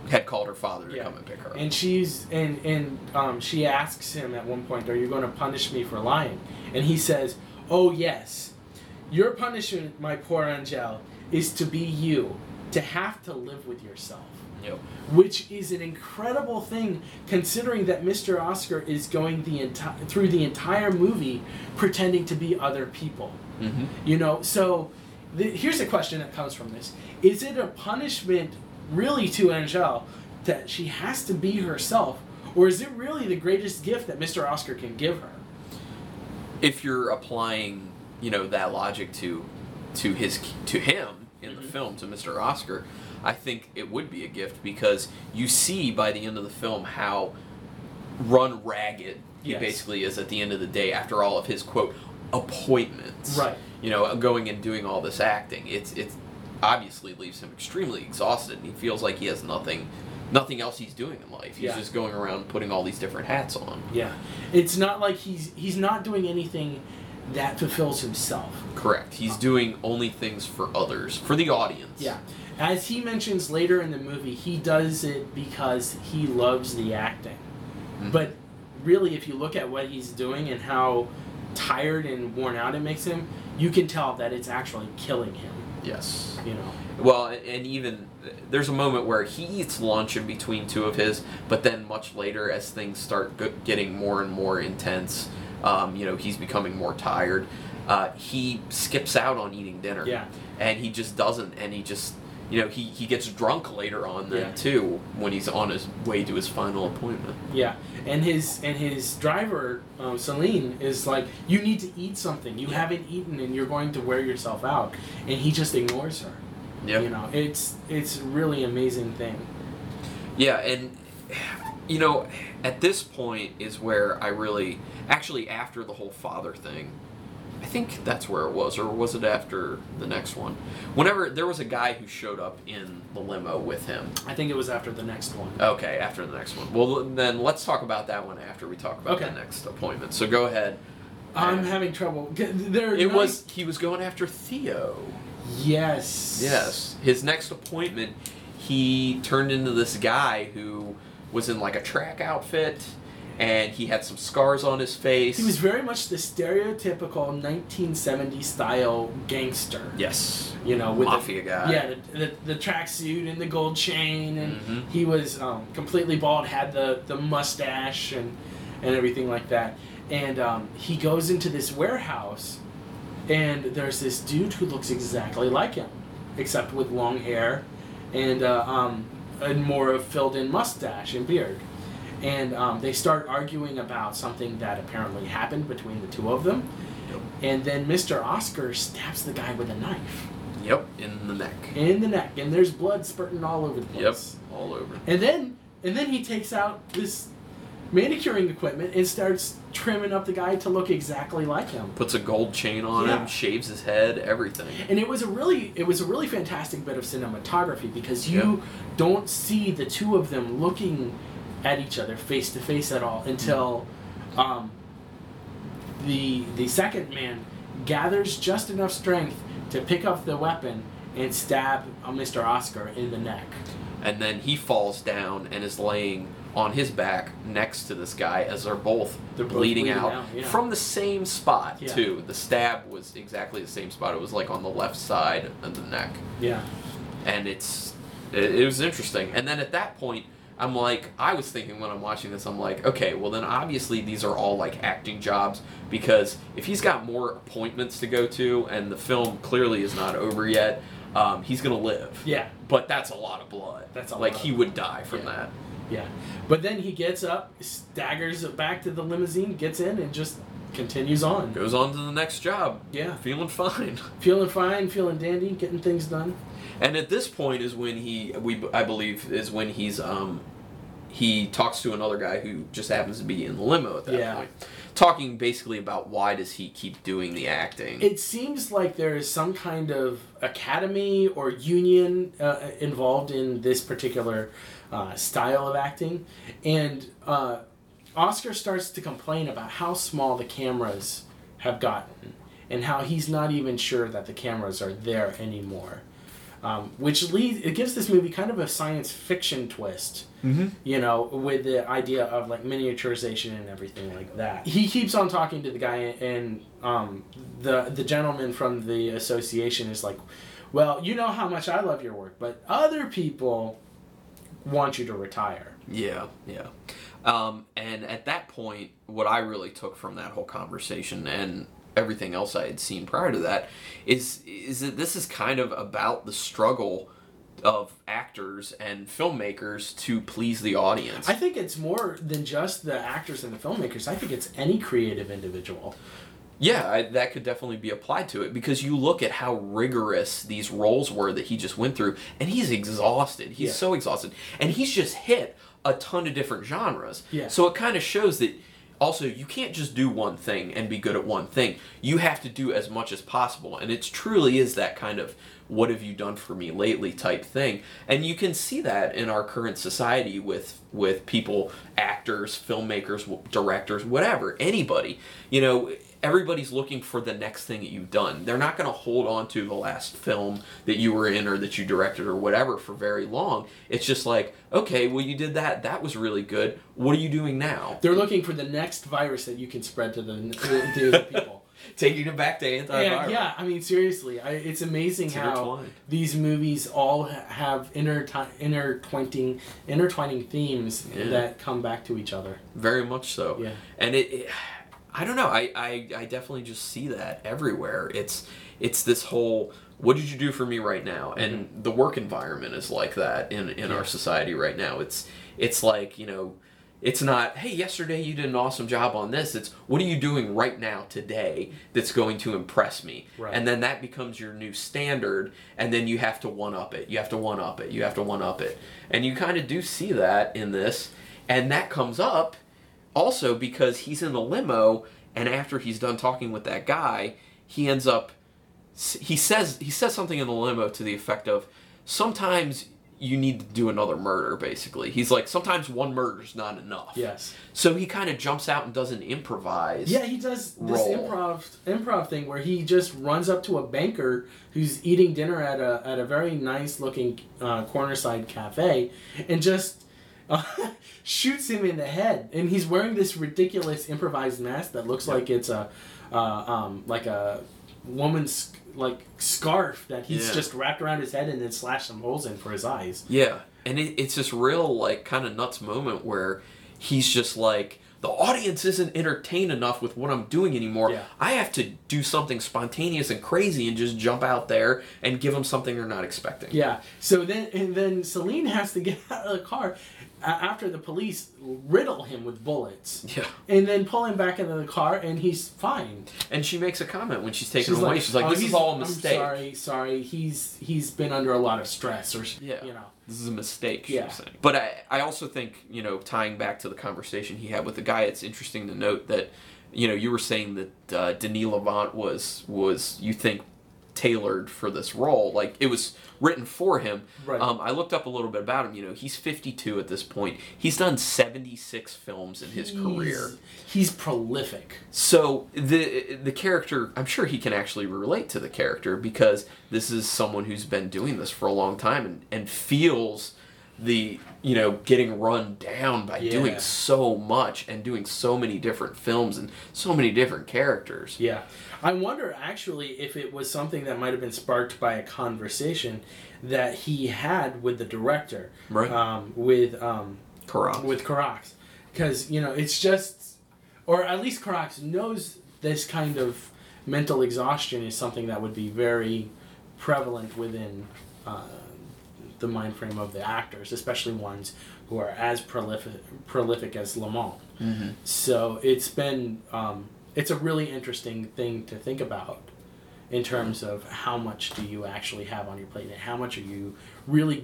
had called her father to Yeah. come and pick her up. And she's and and um, she asks him at one point, "Are you going to punish me for lying?" And he says, "Oh yes, your punishment, my poor Angel, is to be you, to have to live with yourself." Yep. Which is an incredible thing, considering that Mister Oscar is going the entire through the entire movie pretending to be other people. Mm-hmm. You know, so the, here's a question that comes from this: is it a punishment really to Angel that she has to be herself, or is it really the greatest gift that Mister Oscar can give her? If you're applying, you know, that logic to to his to him in Mm-hmm. the film, to Mister Oscar, I think it would be a gift, because you see by the end of the film how run ragged he Yes. basically is at the end of the day after all of his, quote, appointments. Right. You know, going and doing all this acting. It's it's obviously leaves him extremely exhausted, and he feels like he has nothing nothing else he's doing in life. He's Yeah. just going around putting all these different hats on. Yeah, it's not like he's he's not doing anything that fulfills himself. Correct. He's doing only things for others, for the audience. Yeah. As he mentions later in the movie, he does it because he loves the acting. Mhm. But really, if you look at what he's doing and how tired and worn out it makes him, you can tell that it's actually killing him. Yes. You know. Well, and even there's a moment where he eats lunch in between two of his, but then much later, as things start g- getting more and more intense, um, you know, he's becoming more tired. Uh, he skips out on eating dinner. Yeah. And he just doesn't, and he just, you know, he, he gets drunk later on then Yeah. too, when he's on his way to his final appointment. Yeah, and his and his driver, um, Celine, is like, you need to eat something. You haven't eaten, and you're going to wear yourself out. And he just ignores her. Yep. You know, it's it's a really amazing thing. Yeah, and you know, at this point is where I really, actually after the whole father thing, I think that's where it was, or was it after the next one? Whenever there was a guy who showed up in the limo with him. I think it was after the next one. Okay, after the next one. Well, then let's talk about that one after we talk about Okay. the next appointment. So go ahead. I'm And having trouble. G- There, It was he was going after Theo. yes, Yes, his next appointment, he turned into this guy who was in like a track outfit, and he had some scars on his face. He was very much the stereotypical nineteen seventies style gangster. yes, You know, with mafia the, guy. Yeah, the, the, the tracksuit and the gold chain, and Mhm. he was um, completely bald, had the, the mustache and and everything like that. And um, he goes into this warehouse, and there's this dude who looks exactly like him, except with long hair and uh, um, a more filled in mustache and beard. And um, they start arguing about something that apparently happened between the two of them. Yep. And then Mister Oscar stabs the guy with a knife Yep, in the neck. in the neck, and there's blood spurting all over the Yep, place. all over. And then, and then he takes out this manicuring equipment and starts trimming up the guy to look exactly like him. Puts a gold chain on Yeah. him, shaves his head, everything. And it was a really, it was a really fantastic bit of cinematography, because you Yep. don't see the two of them looking at each other face to face at all until um, the the second man gathers just enough strength to pick up the weapon and stab uh, Mister Oscar in the neck. And then he falls down and is laying on his back next to this guy as they're both They're both bleeding, bleeding out, out, yeah. from the same spot Yeah. too. The stab was exactly the same spot. It was like on the left side of the neck, Yeah. and it's it, it was interesting. And then at that point, I'm like, I was thinking when I'm watching this, I'm like, okay, well then obviously these are all like acting jobs, because if he's got more appointments to go to and the film clearly is not over yet, um, he's gonna live. Yeah. But that's a lot of blood. That's a like lot he of would die from Yeah. that. Yeah. But then he gets up, staggers back to the limousine, gets in, and just continues on. Goes on to the next job. Yeah. Feeling fine. Feeling fine, feeling dandy, getting things done. And at this point is when he, we I believe, is when he's um, he talks to another guy who just happens to be in the limo at that Yeah. point, talking basically about why does he keep doing the acting. It seems like there is some kind of academy or union uh, involved in this particular uh, style of acting. And uh, Oscar starts to complain about how small the cameras have gotten and how he's not even sure that the cameras are there anymore. Um, which leads, it gives this movie kind of a science fiction twist, mm-hmm. you know, with the idea of like miniaturization and everything like that. He keeps on talking to the guy, and um, the the gentleman from the association is like, well, you know how much I love your work, but other people want you to retire. Yeah, yeah. Um, and at that point, what I really took from that whole conversation and everything else I had seen prior to that is is that this is kind of about the struggle of actors and filmmakers to please the audience. I think it's more than just the actors and the filmmakers. I think it's any creative individual. Yeah, I, that could definitely be applied to it, because you look at how rigorous these roles were that he just went through, and he's exhausted. He's yeah. so exhausted. And he's just hit a ton of different genres. Yeah. So it kind of shows that also you can't just do one thing and be good at one thing. You have to do as much as possible. And it truly is that kind of what have you done for me lately type thing. And you can see that in our current society with with people, actors, filmmakers, directors, whatever, anybody. You know, everybody's looking for the next thing that you've done. They're not going to hold on to the last film that you were in or that you directed or whatever for very long. It's just like, okay, well, you did that. That was really good. What are you doing now? They're looking for the next virus that you can spread to the, to the people. Taking it back to antiviral. Yeah, yeah, I mean, seriously, I, it's amazing it's how these movies all have interti- intertwining, intertwining themes yeah. that come back to each other. Very much so. Yeah. And it... it I don't know. I, I, I definitely just see that everywhere. It's it's this whole, what did you do for me right now? And mm-hmm. the work environment is like that in, in yeah. our society right now. It's it's like, you know, it's not, hey, yesterday you did an awesome job on this. It's, what are you doing right now today that's going to impress me? Right. And then that becomes your new standard, and then you have to one-up it. You have to one-up it. You have to one-up it. And you kind of do see that in this, and that comes up also because he's in the limo, and after he's done talking with that guy, he ends up, he says he says something in the limo to the effect of, sometimes you need to do another murder, basically. He's like, sometimes one murder's not enough. Yes. So he kind of jumps out and does an improvise Yeah, he does this role. improv improv thing where he just runs up to a banker who's eating dinner at a at a very nice looking uh, cornerside cafe and just Uh, shoots him in the head, and he's wearing this ridiculous improvised mask that looks yep. like it's a uh, um, like a woman's like scarf that he's yeah. just wrapped around his head and then slashed some holes in for his eyes. Yeah, and it, it's this real like kind of nuts moment where he's just like, the audience isn't entertained enough with what I'm doing anymore. Yeah. I have to do something spontaneous and crazy and just jump out there and give them something they're not expecting. Yeah. So then, and then Celine has to get out of the car after the police riddle him with bullets. Yeah. And then pull him back into the car, and he's fine. And she makes a comment when she's taking she's him away. Like, she's like, oh, "This is all a mistake." I'm sorry, sorry. He's he's been under a lot of stress, or yeah. you know. This is a mistake, she yeah. was saying. But I, I also think, you know, tying back to the conversation he had with the guy, it's interesting to note that, you know, you were saying that uh, Denis Lavant was, was, you think, tailored for this role. Like, it was written for him. Right. Um, I looked up a little bit about him. You know, he's fifty-two at this point. He's done seventy-six films in his he's, career. He's prolific. So the the character, I'm sure he can actually relate to the character because this is someone who's been doing this for a long time and, and feels the, you know, getting run down by yeah. doing so much and doing so many different films and so many different characters. Yeah. I wonder actually if it was something that might have been sparked by a conversation that he had with the director. Right. Um, with um, Carax. With Carax. Because, you know, it's just, or at least Carax knows this kind of mental exhaustion is something that would be very prevalent within uh, the mind frame of the actors, especially ones who are as prolific prolific as Lamont. Mm-hmm. So it's been um, it's a really interesting thing to think about in terms of how much do you actually have on your plate and how much are you really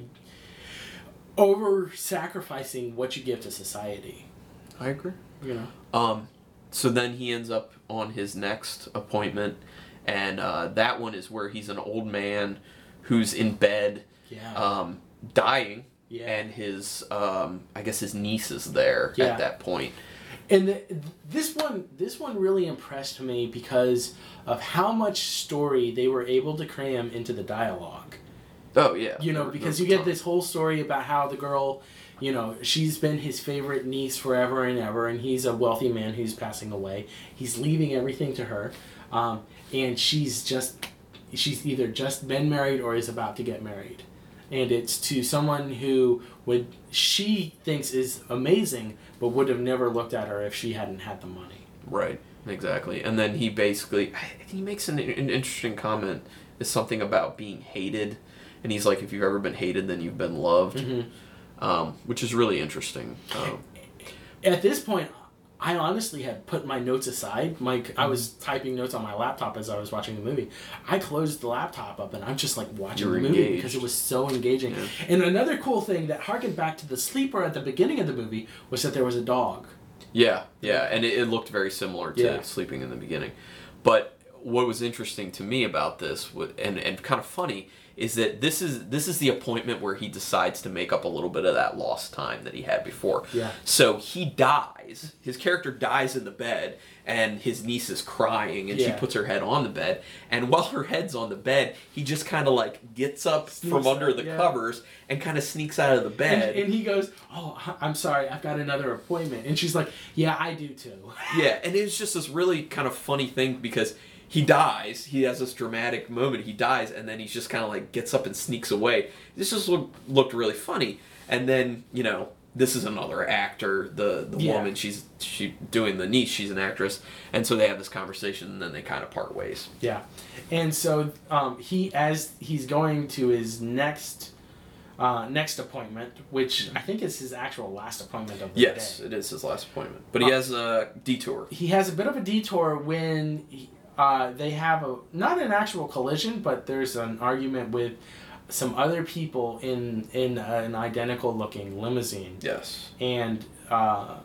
over sacrificing what you give to society. I agree. You know. Um, so then he ends up on his next appointment, and uh, that one is where he's an old man who's in bed. Yeah. Um, dying, yeah. and his, um, I guess his niece is there yeah. at that point. And the, this one, this one really impressed me because of how much story they were able to cram into the dialogue. Oh yeah. You know, there- because there's you a get ton. this whole story about how the girl, you know, she's been his favorite niece forever and ever, and he's a wealthy man who's passing away. He's leaving everything to her, um, and she's just, she's either just been married or is about to get married. And it's to someone who would, she thinks is amazing, but would have never looked at her if she hadn't had the money. Right, exactly. And then he basically, he makes an, an interesting comment. Is something about being hated. And he's like, if you've ever been hated, then you've been loved. Mm-hmm. Um, which is really interesting. Um, At this point, I honestly had put my notes aside. My, I was typing notes on my laptop as I was watching the movie. I closed the laptop up and I'm just like watching You were the movie engaged. because it was so engaging. Yeah. And another cool thing that harkened back to the sleeper at the beginning of the movie was that there was a dog. Yeah, yeah, and it, it looked very similar to Yeah. Sleeping in the Beginning. But what was interesting to me about this, wa- and and kind of funny, is that this is this is the appointment where he decides to make up a little bit of that lost time that he had before. Yeah. So he dies. His character dies in the bed, and his niece is crying, and she Yeah. puts her head on the bed. And while her head's on the bed, he just kind of like gets up Sneaks from under out, the yeah. covers and kind of sneaks out of the And, bed. and he goes, "Oh, h- I'm sorry, I've got another appointment." And she's like, "Yeah, I do too." Yeah, and it's just this really kind of funny thing because he dies. He has this dramatic moment. He dies, and then he just kind of like gets up and sneaks away. This just looked looked really funny. And then you know, this is another actor. The the Yeah. woman, she's she doing the niece. She's an actress, and so they have this conversation, and then they kind of part ways. Yeah, and so um, he, as he's going to his next uh, next appointment, which I think is his actual last appointment of the Yes, day. it is his last appointment, but he Uh, has a detour. He has a bit of a detour when he, uh, they have a not an actual collision, but there's an argument with some other people in in an identical looking limousine. Yes. And uh,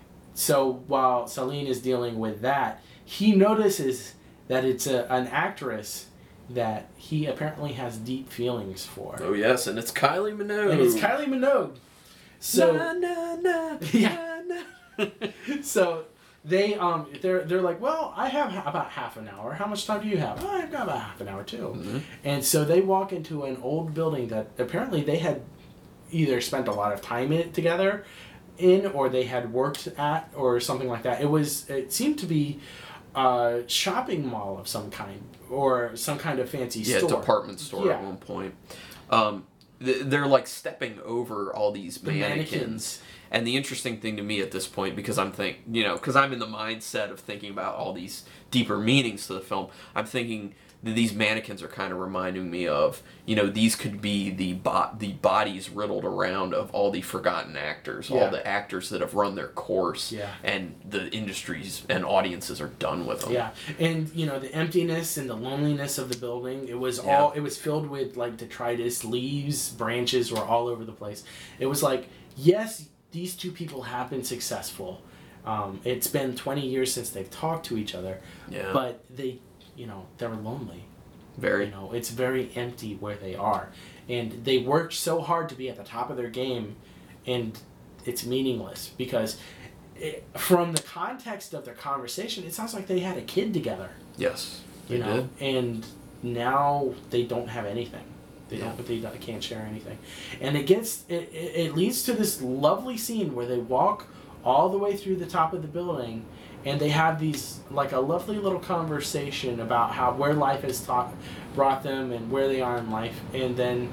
so while Celine is dealing with that, he notices that it's a, an actress that he apparently has deep feelings for. Oh yes, and it's Kylie Minogue. And it's Kylie Minogue. So na, na, na, Yeah. na, na. so they um they're they're like, well, I have ha- about half an hour. How much time do you have? Oh, I've got about half an hour too. Mhm. And so they walk into an old building that apparently they had either spent a lot of time in it together in, or they had worked at, or something like that. It was it seemed to be a shopping mall of some kind, or some kind of fancy Yeah, store. department store at Yeah. one point. Um, th- they're like stepping over all these The mannequins. mannequins. And the interesting thing to me at this point, because I'm think, you know, because I'm in the mindset of thinking about all these deeper meanings to the film, I'm thinking that these mannequins are kind of reminding me of, you know, these could be the bo- the bodies riddled around of all the forgotten actors, Yeah. all the actors that have run their course, Yeah. and the industries and audiences are done with them. Yeah, and you know the emptiness and the loneliness of the building. It was Yeah. all. It was filled with like detritus, leaves, branches were all over the place. It was like, yes, these two people have been successful. Um, it's been twenty years since they've talked to each other, Yeah. but they, you know, they're lonely. Very. You know, it's very empty where they are, and they worked so hard to be at the top of their game, and it's meaningless because. It, from the context of their conversation, it sounds like they had a kid together. Yes. You they know, did. and now they don't have anything. They Yeah. don't. They don't- can't share anything, and it gets. It, it, it leads to this lovely scene where they walk all the way through the top of the building, and they have these like a lovely little conversation about how where life has taught, brought them and where they are in life, and then.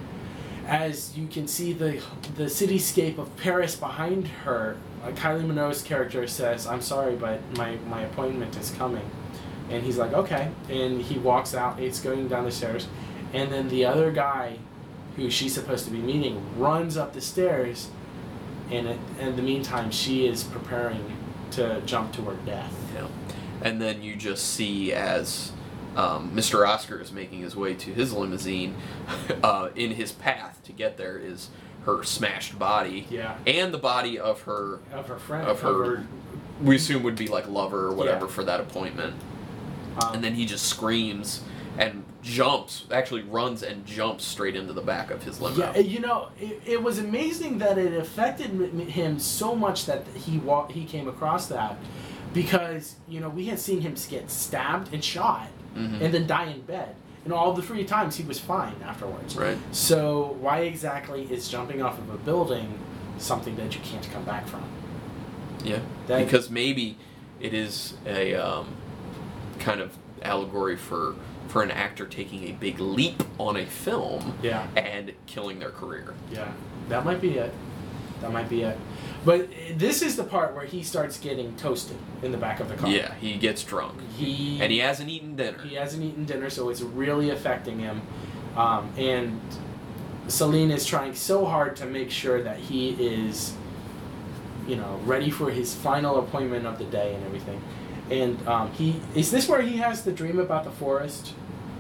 As you can see the the cityscape of Paris behind her, uh, Kylie Minogue's character says, "I'm sorry, but my, my appointment is coming." And he's like, "Okay." And he walks out, it's going down the stairs. And then the other guy who she's supposed to be meeting runs up the stairs. And it, in the meantime, she is preparing to jump to her death. Yeah. And then you just see as um, Mister Oscar is making his way to his limousine, uh, in his path to get there is her smashed body. Yeah. And the body of her, Of her friend. of her, we assume would be like lover or whatever Yeah. for that appointment. um, And then he just screams and jumps, actually runs and jumps straight into the back of his limo. Yeah, you know, it, it was amazing that it affected m- him so much that he wa- he came across that, because you know we had seen him get stabbed and shot, Mhm. and then die in bed, and all the three times he was fine afterwards. Right. So why exactly is jumping off of a building something that you can't come back from? Yeah. That, because maybe it is a um, kind of allegory for for an actor taking a big leap on a film yeah. and killing their career. Yeah, that might be it. That might be it. But this is the part where he starts getting toasted in the back of the car. Yeah, he gets drunk. He and he hasn't eaten dinner. He hasn't eaten dinner, so it's really affecting him. Um, and Celine is trying so hard to make sure that he is, you know, ready for his final appointment of the day and everything. And um, he is this where he has the dream about the forest?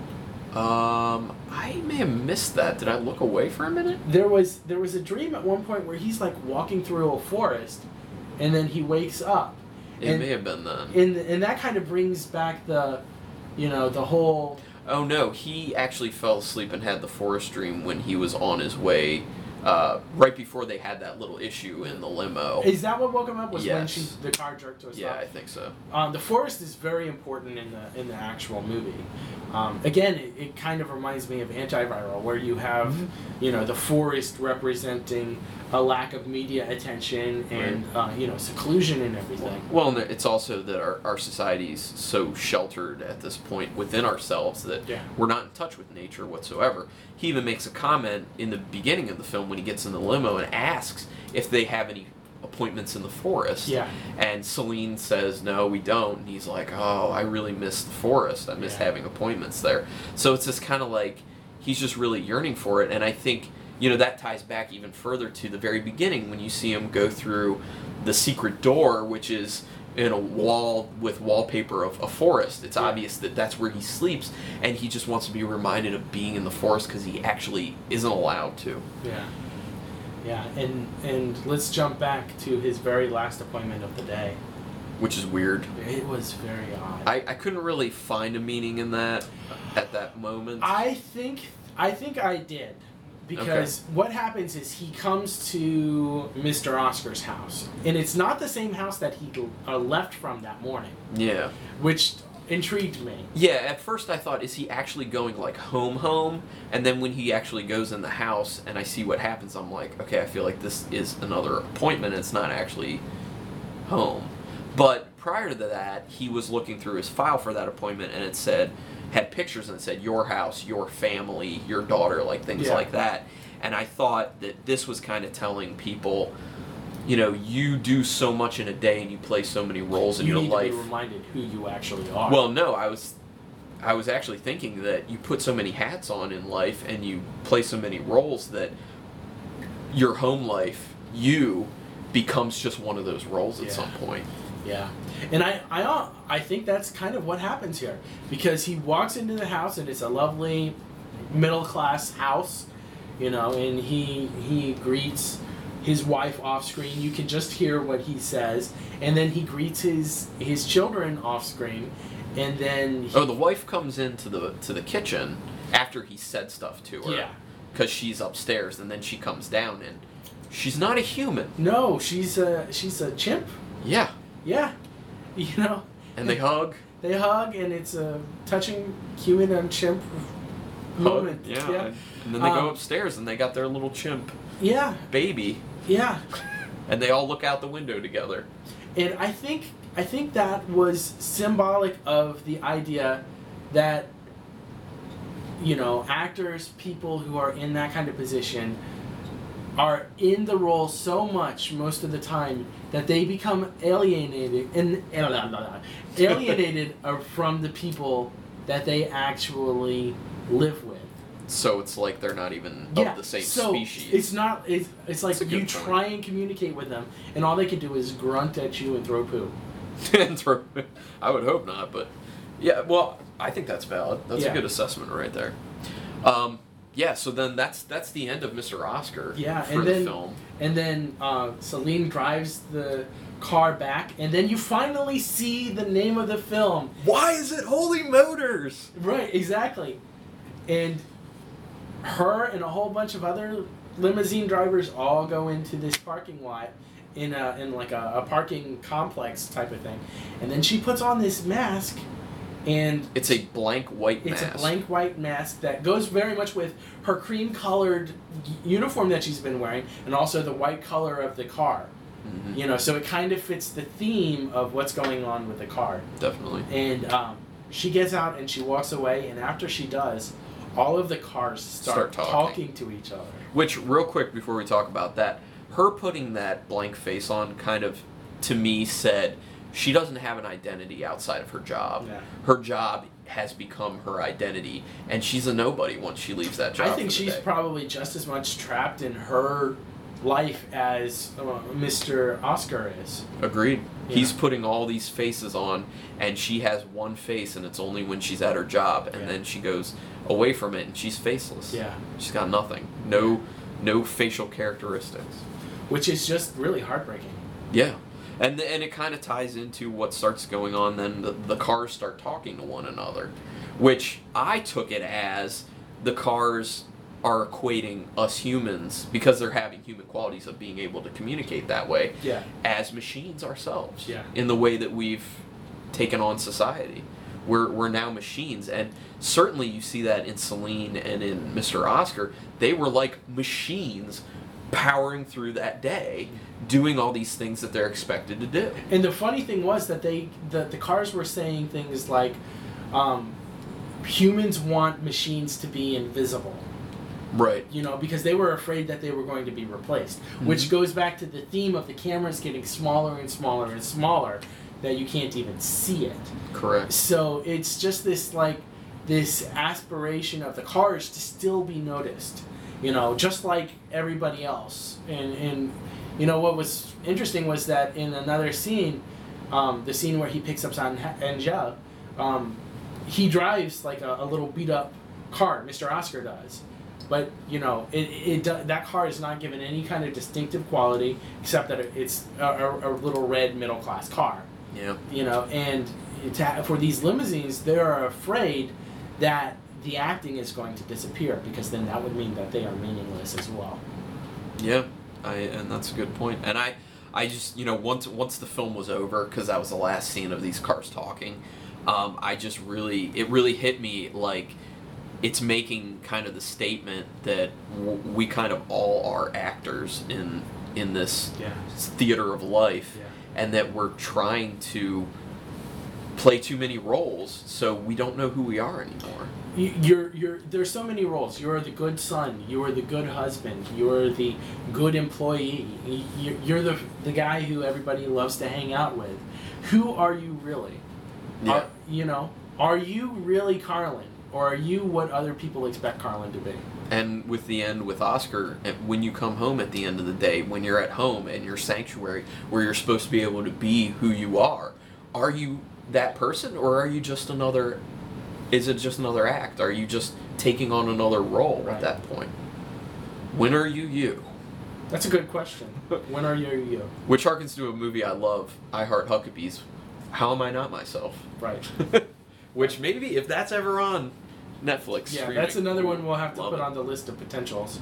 Um, I may have missed that. Did I look away for a minute? There was there was a dream at one point where he's like walking through a forest, and then he wakes up. It and, may have been then. And and that kind of brings back the, you know, the whole. Oh no, he actually fell asleep and had the forest dream when he was on his way, uh, right before they had that little issue in the limo. Is that what woke him up? Was yes. when she the car jerked to a stop? Yeah, I think so. Um, the forest is very important in the in the actual movie. Um, again, it, it kind of reminds me of Antiviral, where you have, mm-hmm. you know, the forest representing a lack of media attention and right. uh, you know, seclusion and everything. Well, and it's also that our, our society's so sheltered at this point within ourselves that yeah. we're not in touch with nature whatsoever. He even makes a comment in the beginning of the film when he gets in the limo and asks if they have any appointments in the forest. Yeah. And Celine says, no, we don't. And he's like, oh, I really miss the forest. I miss yeah. having appointments there. So it's just kind of like he's just really yearning for it. And I think, you know, that ties back even further to the very beginning when you see him go through the secret door, which is in a wall with wallpaper of a forest. It's yeah. obvious that that's where he sleeps, and he just wants to be reminded of being in the forest because he actually isn't allowed to. Yeah. Yeah, and and let's jump back to his very last appointment of the day. Which is weird. It was very odd. I, I couldn't really find a meaning in that at that moment. I think I think I did. Because okay. what happens is he comes to Mister Oscar's house. And it's not the same house that he uh, left from that morning. Yeah. Which intrigued me. Yeah, at first I thought, is he actually going like home home? And then when he actually goes in the house and I see what happens, I'm like, okay, I feel like this is another appointment. It's not actually home. But prior to that, he was looking through his file for that appointment and it said, had pictures and it said, your house, your family, your daughter, like things yeah. like that. And I thought that this was kind of telling people, you know, you do so much in a day and you play so many roles in you your need life. To be reminded who you actually are. Well, no, I was, I was actually thinking that you put so many hats on in life and you play so many roles that your home life, you, becomes just one of those roles at yeah. some point. Yeah, and I, I, I think that's kind of what happens here, because he walks into the house and it's a lovely, middle class house, you know, and he he greets his wife off screen. You can just hear what he says, and then he greets his his children off screen, and then he, oh, the wife comes into the to the kitchen after he said stuff to her. Yeah, because she's upstairs, and then she comes down and she's not a human. No, she's a she's a chimp. Yeah. Yeah, you know. And they hug. They hug, and it's a touching human and chimp moment. Yeah. yeah. And then they um, go upstairs, and they got their little chimp yeah. baby. Yeah. And they all look out the window together. And I think I think that was symbolic of the idea that, you know, actors, people who are in that kind of position, are in the role so much most of the time that they become alienated and alienated from the people that they actually live with. So it's like they're not even yeah, of the same so species. It's not. It's, it's like you point. try and communicate with them, and all they can do is grunt at you and throw poo. and throw. I would hope not, but yeah. Well, I think that's valid. That's yeah. a good assessment right there. Um, Yeah, so then that's that's the end of Mister Oscar yeah, for and the then, film. And then uh, Celine drives the car back, and then you finally see the name of the film. Why is it Holy Motors? Right, exactly. And her and a whole bunch of other limousine drivers all go into this parking lot in a in like a, a parking complex type of thing. And then she puts on this mask, And it's a blank white it's mask. a blank white mask that goes very much with her cream-colored uniform that she's been wearing, and also the white color of the car. Mm-hmm. You know, so it kind of fits the theme of what's going on with the car. Definitely. And um, she gets out and she walks away, and after she does, all of the cars start, start talking. talking to each other. Which, real quick before we talk about that, her putting that blank face on kind of, to me, said she doesn't have an identity outside of her job. Yeah. Her job has become her identity, and she's a nobody once she leaves that job. I think for the she's day. probably just as much trapped in her life as uh, Mister Oscar is. Agreed. Yeah. He's putting all these faces on, and she has one face, and it's only when she's at her job, and Yeah. then she goes away from it, and she's faceless. Yeah. She's got nothing. No, no facial characteristics. Which is just really heartbreaking. Yeah. And and it kind of ties into what starts going on then. The, the cars start talking to one another, which I took it as the cars are equating us humans, because they're having human qualities of being able to communicate that way, Yeah. as machines ourselves. Yeah. In the way that we've taken on society. We're, we're now machines, and certainly you see that in Celine and in Mister Oscar. They were like machines powering through that day, doing all these things that they're expected to do. And the funny thing was that they the, the cars were saying things like, um, humans want machines to be invisible. Right. You know, because they were afraid that they were going to be replaced. Mm-hmm. Which goes back to the theme of the cameras getting smaller and smaller and smaller, that you can't even see it. Correct. So it's just this, like, this aspiration of the cars to still be noticed. You know, just like everybody else. And, and you know, what was interesting was that in another scene, um, the scene where he picks up Angel, um, he drives, like, a, a little beat-up car, Mister Oscar does. But, you know, it, it that car is not given any kind of distinctive quality, except that it's a, a, a little red middle-class car. Yeah. You know, and to, for these limousines, they're afraid that the acting is going to disappear, because then that would mean that they are meaningless as well. Yeah, I and that's a good point. And I, I just, you know, once once the film was over, because that was the last scene of these cars talking, um, I just really, it really hit me like, it's making kind of the statement that w- we kind of all are actors in in this Yeah. theater of life, Yeah. and that we're trying to play too many roles, so we don't know who we are anymore. You- You're, you're, there's so many roles. You're the good son. You're the good husband. You're the good employee. You- You're the the guy who everybody loves to hang out with. Who are you really? Yeah. Are, you know, are you really Carlin? Or are you what other people expect Carlin to be? And with the end with Oscar, when you come home at the end of the day, when you're at home in your sanctuary where you're supposed to be able to be who you are, are you that person, or are you just another, is it just another act? Are you just taking on another role Right. at that point? When are you you? That's a good question. When are you you? Which harkens to a movie I love, I Heart Huckabees. How am I not myself? Right. Which maybe, if that's ever on Netflix. Yeah, streaming, that's another one we'll have to love put it. on the list of potentials.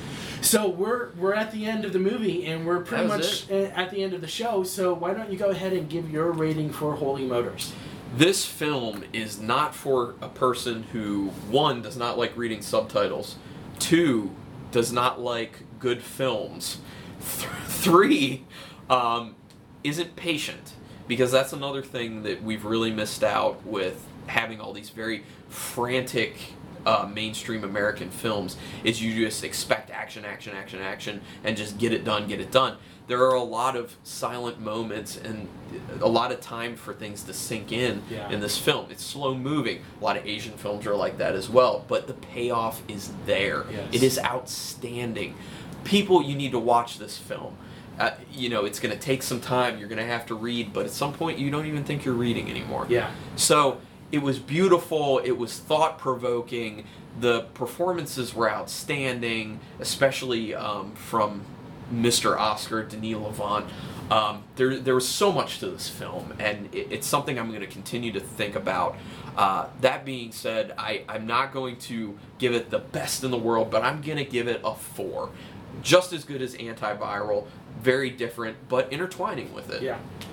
So we're we're at the end of the movie, and we're pretty That much was a- at the end of the show. So why don't you go ahead and give your rating for Holy Motors? This film is not for a person who, one, does not like reading subtitles, two, does not like good films, th- three, um, isn't patient, because that's another thing that we've really missed out with having all these very frantic uh, mainstream American films, is you just expect action, action, action, action, and just get it done, get it done. There are a lot of silent moments and a lot of time for things to sink in Yeah. in this film. It's slow moving. A lot of Asian films are like that as well, but the payoff is there. Yes. It is outstanding. People, you need to watch this film. Uh, you know, it's going to take some time. You're going to have to read, but at some point you don't even think you're reading anymore. Yeah. So it was beautiful. It was thought-provoking. The performances were outstanding, especially um, from Mister Oscar, Denis Lavant. Um, there, there was so much to this film, and it, it's something I'm going to continue to think about. Uh, that being said, I, I'm not going to give it the best in the world, but I'm going to give it a four. Just as good as Antiviral, very different, but intertwining with it. Yeah.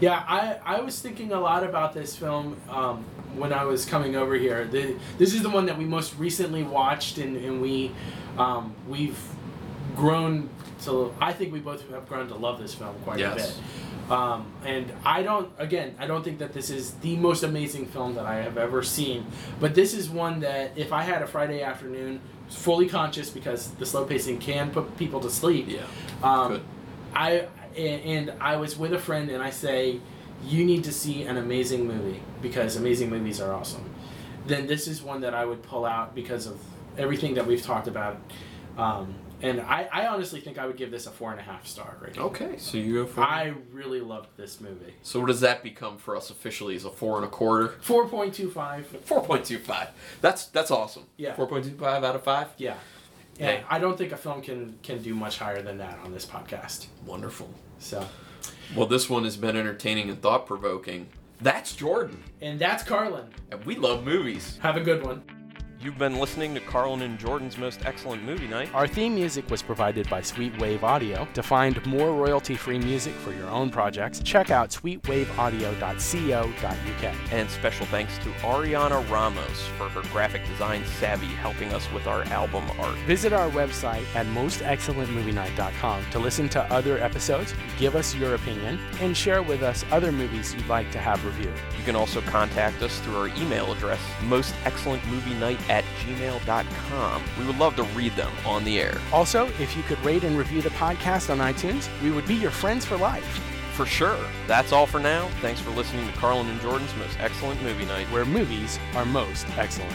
Yeah, I, I was thinking a lot about this film um, when I was coming over here. The, this is the one that we most recently watched, and, and we, um, we've grown to, I think we both have grown to love this film quite Yes. a bit. Um, and I don't, again, I don't think that this is the most amazing film that I have ever seen, but this is one that if I had a Friday afternoon, fully conscious because the slow pacing can put people to sleep. Yeah. Um, Could. I and I was with a friend and I say, you need to see an amazing movie because amazing movies are awesome. Then this is one that I would pull out because of everything that we've talked about. Um, and I, I honestly think I would give this a four and a half star rating. Okay, so you go for. I really loved this movie. So what does that become for us officially? Is a four and a quarter? four point two five. Four point two five. That's that's awesome. Yeah. Four point two five out of five. Yeah. And Hey. I don't think a film can can do much higher than that on this podcast. Wonderful. So, Well, this one has been entertaining and thought provoking. That's Jordan, and that's Carlin. and we love movies. Have a good one. You've been listening to Carlin and Jordan's Most Excellent Movie Night. Our theme music was provided by Sweet Wave Audio. To find more royalty-free music for your own projects, check out sweet wave audio dot co dot u k. And special thanks to Ariana Ramos for her graphic design savvy helping us with our album art. Visit our website at most excellent movie night dot com to listen to other episodes, give us your opinion, and share with us other movies you'd like to have reviewed. You can also contact us through our email address, most excellent movie night at gmail dot com. We would love to read them on the air. Also, if you could rate and review the podcast on iTunes, we would be your friends for life, For sure. That's all for now. Thanks for listening to Carlin and Jordan's Most Excellent Movie Night. where movies are most excellent.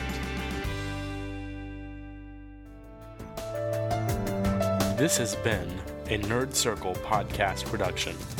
This has been a Nerd Circle podcast production.